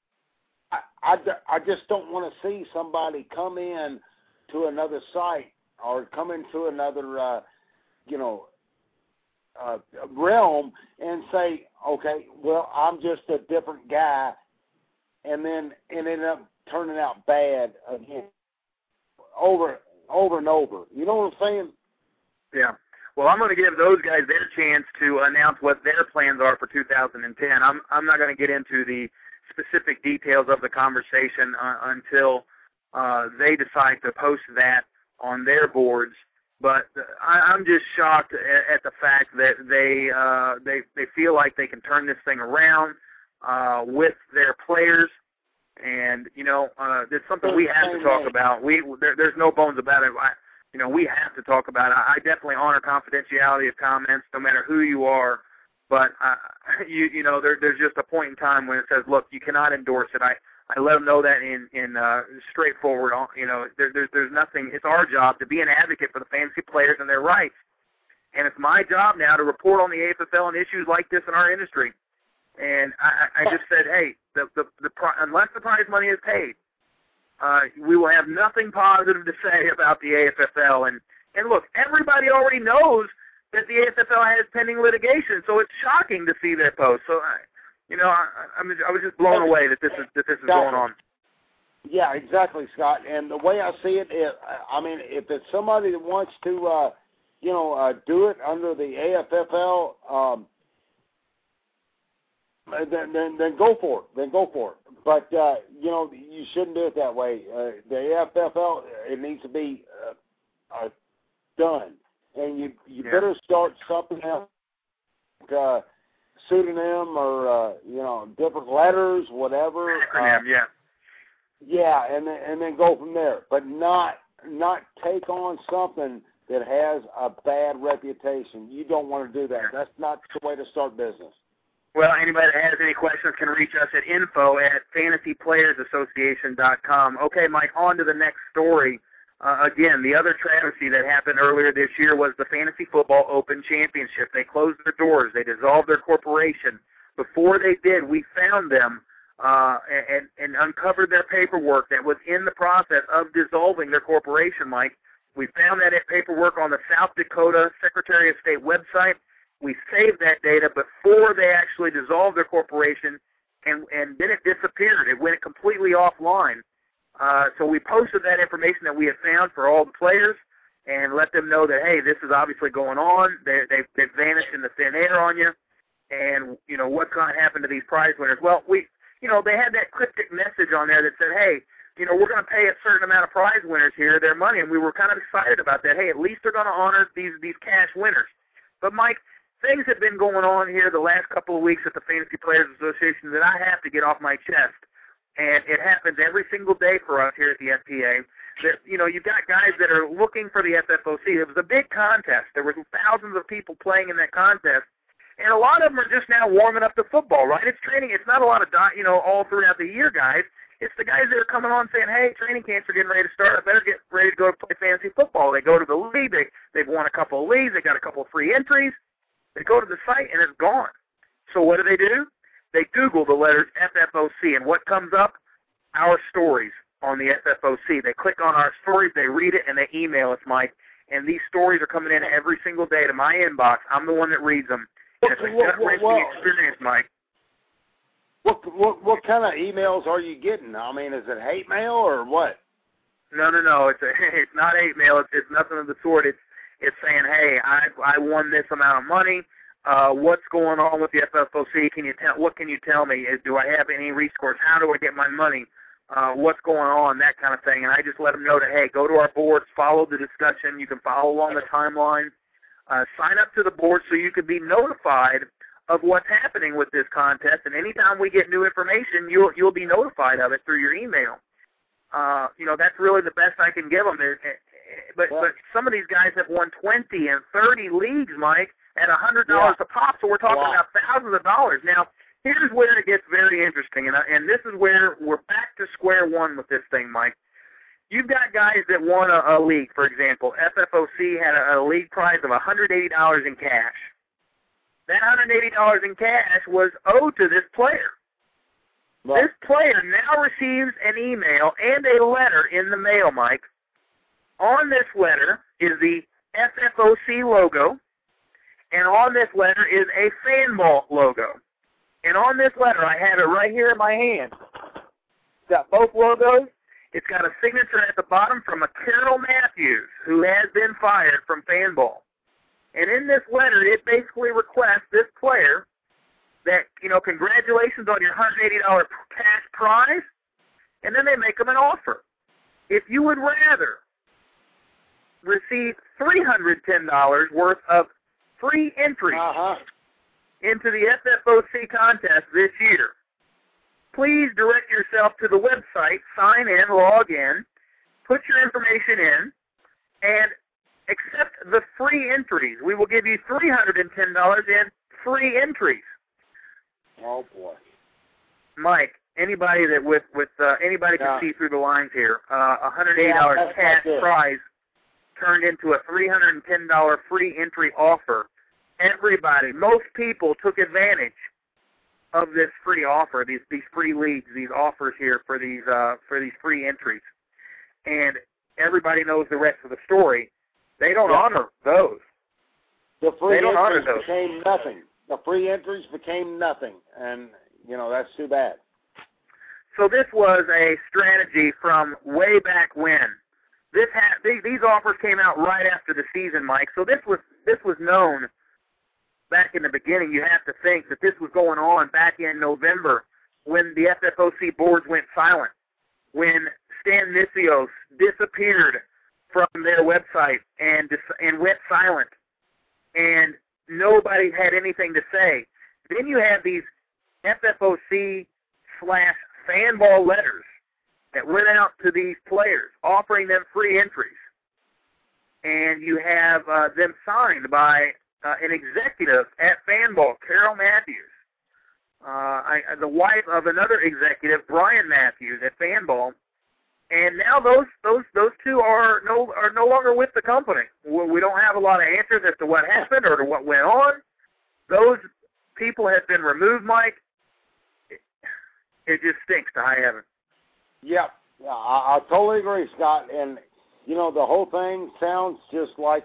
[SPEAKER 6] I just don't want to see somebody come in to another site or come into another, realm and say, okay, well, I'm just a different guy, and then it ended up turning out bad again, over and over. You know what I'm saying?
[SPEAKER 3] Yeah. Well, I'm going to give those guys their chance to announce what their plans are for 2010. I'm not going to get into the specific details of the conversation until they decide to post that on their boards. But I'm just shocked at the fact that they feel like they can turn this thing around with their players, and it's something we have to talk about. There's no bones about it. We have to talk about it. I definitely honor confidentiality of comments, no matter who you are. But there's just a point in time when it says, look, you cannot endorse it. I let them know that in straightforward. There's nothing. It's our job to be an advocate for the fantasy players and their rights, and it's my job now to report on the AFFL and issues like this in our industry. And I just said, hey, unless the prize money is paid, we will have nothing positive to say about the AFFL. And look, everybody already knows that the AFFL has pending litigation, so it's shocking to see their post. So, I was just blown away that this is going on.
[SPEAKER 6] Yeah, exactly, Scott. And the way I see it, if it's somebody that wants to, do it under the AFFL, then go for it. But you shouldn't do it that way. The AFFL, it needs to be done, and you better start something else, pseudonym or different letters, whatever.
[SPEAKER 3] Acronym,
[SPEAKER 6] Yeah, and then go from there, but not take on something that has a bad reputation. You don't want to do that. That's not the way to start business.
[SPEAKER 3] Well, anybody that has any questions can reach us at info@fantasyplayersassociation.com. Okay, Mike, on to the next story. Again, the other travesty that happened earlier this year was the Fantasy Football Open Championship. They closed their doors. They dissolved their corporation. Before they did, we found them and uncovered their paperwork that was in the process of dissolving their corporation, Mike. We found that paperwork on the South Dakota Secretary of State website. We saved that data before they actually dissolved their corporation, and then it disappeared. It went completely offline. So we posted that information that we had found for all the players and let them know that, hey, this is obviously going on. They've vanished in the thin air on you, and, what's going to happen to these prize winners? Well, they had that cryptic message on there that said, hey, we're going to pay a certain amount of prize winners here their money, and we were kind of excited about that. Hey, at least they're going to honor these cash winners. But, Mike, things have been going on here the last couple of weeks at the Fantasy Players Association that I have to get off my chest. And it happens every single day for us here at the FPA. That, you've got guys that are looking for the FFOC. It was a big contest. There were thousands of people playing in that contest. And a lot of them are just now warming up to football, right? It's training. It's not a lot of, all throughout the year guys. It's the guys that are coming on saying, hey, training camps are getting ready to start. I better get ready to go play fantasy football. They go to the league. They've won a couple of leagues. They got a couple of free entries. They go to the site, and it's gone. So what do? They Google the letters FFOC, and what comes up? Our stories on the FFOC. They click on our stories, they read it, and they email us, Mike. And these stories are coming in every single day to my inbox. I'm the one that reads them. And it's a gut-wrenching experience, Mike.
[SPEAKER 6] What kind of emails are you getting? I mean, is it hate mail or what?
[SPEAKER 3] No. It's not hate mail. It's nothing of the sort. It's saying, hey, I won this amount of money. What's going on with the FFOC? What can you tell me? Do I have any recourse? How do I get my money? What's going on? That kind of thing. And I just let them know that, hey, go to our boards, follow the discussion. You can follow along the timeline. Sign up to the board so you can be notified of what's happening with this contest. And anytime we get new information, you'll be notified of it through your email. That's really the best I can give them. But some of these guys have won 20 and 30 leagues, Mike, at $100 a pop. So we're talking about thousands of dollars. Now, here's where it gets very interesting, and this is where we're back to square one with this thing, Mike. You've got guys that won a league, for example. FFOC had a league prize of $180 in cash. That $180 in cash was owed to this player. Right. This player now receives an email and a letter in the mail, Mike. On this letter is the FFOC logo, and on this letter is a Fanball logo. And on this letter, I have it right here in my hand. It's got both logos. It's got a signature at the bottom from a Carol Matthews, who has been fired from Fanball. And in this letter, it basically requests this player that, congratulations on your $180 cash prize, and then they make them an offer. If you would rather receive $310 worth of free entries into the FFOC contest this year, please direct yourself to the website, sign in, log in, put your information in, and accept the free entries. We will give you $310 in free entries.
[SPEAKER 6] Oh boy,
[SPEAKER 3] Mike! Anybody that anybody can see through the lines here. $180 cash prize turned into a $310 free entry offer. Everybody, most people took advantage of this free offer, these free leagues, these offers here for these free entries, and everybody knows the rest of the story. They don't honor those.
[SPEAKER 6] The free entries became nothing. The free entries became nothing, and that's too bad.
[SPEAKER 3] So this was a strategy from way back when. These offers came out right after the season, Mike. So this was known back in the beginning. You have to think that this was going on back in November when the FFOC boards went silent, when Stan Misios disappeared from their website and went silent, and nobody had anything to say. Then you have these FFOC/fanball letters that went out to these players offering them free entries. And you have them signed by an executive at Fanball, Carol Matthews, the wife of another executive, Brian Matthews, at Fanball. And now those two are no longer with the company. We don't have a lot of answers as to what happened or to what went on. Those people have been removed, Mike. It just stinks to high heaven.
[SPEAKER 6] Yeah, I totally agree, Scott. And the whole thing sounds just like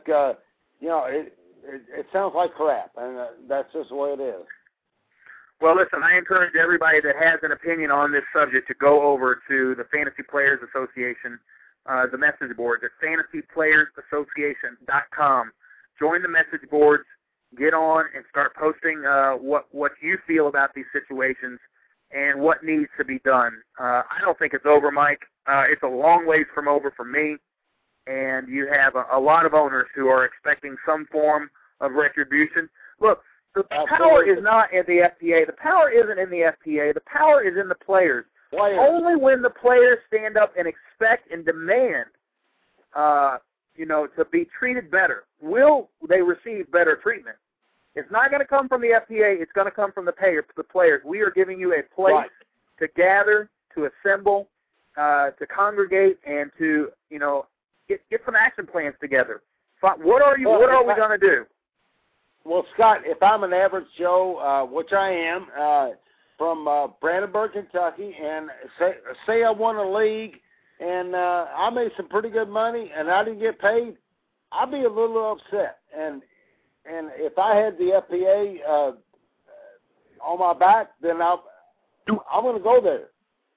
[SPEAKER 6] it sounds like crap, and that's just the way it is.
[SPEAKER 3] Well, listen, I encourage everybody that has an opinion on this subject to go over to the Fantasy Players Association, the message boards at fantasyplayersassociation.com. Join the message boards, get on, and start posting what you feel about these situations and what needs to be done. I don't think it's over, Mike. It's a long ways from over for me, and you have a lot of owners who are expecting some form of retribution. Look, the power is not in the FPA. The power isn't in the FPA. The power is in the players. Only when the players stand up and expect and demand, to be treated better, will they receive better treatment. It's not going to come from the FPA. It's going to come from the players. We are giving you a place to gather, to assemble, to congregate, and to get some action plans together. What are we going to do?
[SPEAKER 6] Well, Scott, if I'm an average Joe, which I am, from Brandenburg, Kentucky, and say I won a league and I made some pretty good money and I didn't get paid, I'd be a little upset. And if I had the FPA on my back, then I'm going to go there.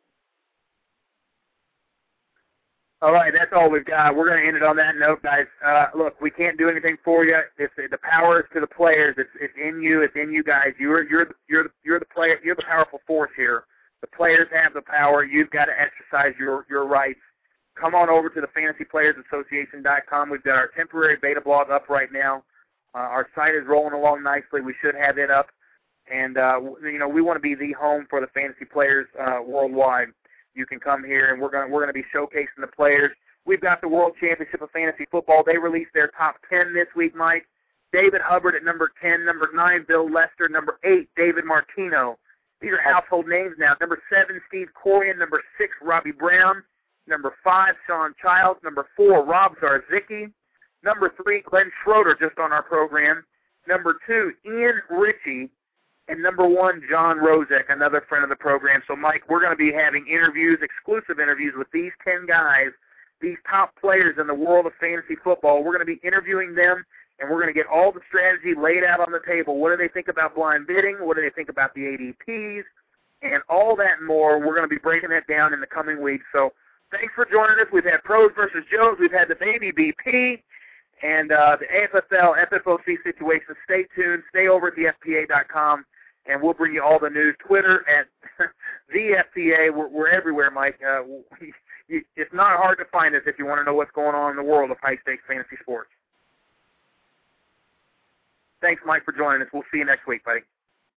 [SPEAKER 3] All right, that's all we've got. We're going to end it on that note, guys. Look, we can't do anything for you. The power is to the players. It's in you. It's in you guys. You're the player. You're the powerful force here. The players have the power. You've got to exercise your rights. Come on over to the FantasyPlayersAssociation.com. We've got our temporary beta blog up right now. Our site is rolling along nicely. We should have it up, and we want to be the home for the fantasy players worldwide. You can come here, and we're going to be showcasing the players. We've got the World Championship of Fantasy Football. They released their top 10 this week, Mike. David Hubbard at number 10, number 9, Bill Lester, number 8, David Martino. These are household names now. Number 7, Steve Corian, number 6, Robbie Brown, number 5, Sean Childs, number 4, Rob Zarzicki, number 3, Glenn Schroeder, just on our program, number 2, Ian Ritchie, and number 1, John Rozek, another friend of the program. So, Mike, we're going to be having exclusive interviews with these 10 guys, these top players in the world of fantasy football. We're going to be interviewing them, and we're going to get all the strategy laid out on the table. What do they think about blind bidding? What do they think about the ADPs? And all that and more. We're going to be breaking that down in the coming weeks. So thanks for joining us. We've had Pros versus Joes. We've had the Baby BP and the AFFL, FFOC situation. Stay tuned. Stay over at thefpa.com. And we'll bring you all the news. Twitter at the FPA. We're everywhere, Mike. It's not hard to find us if you want to know what's going on in the world of high-stakes fantasy sports. Thanks, Mike, for joining us. We'll see you next week, buddy.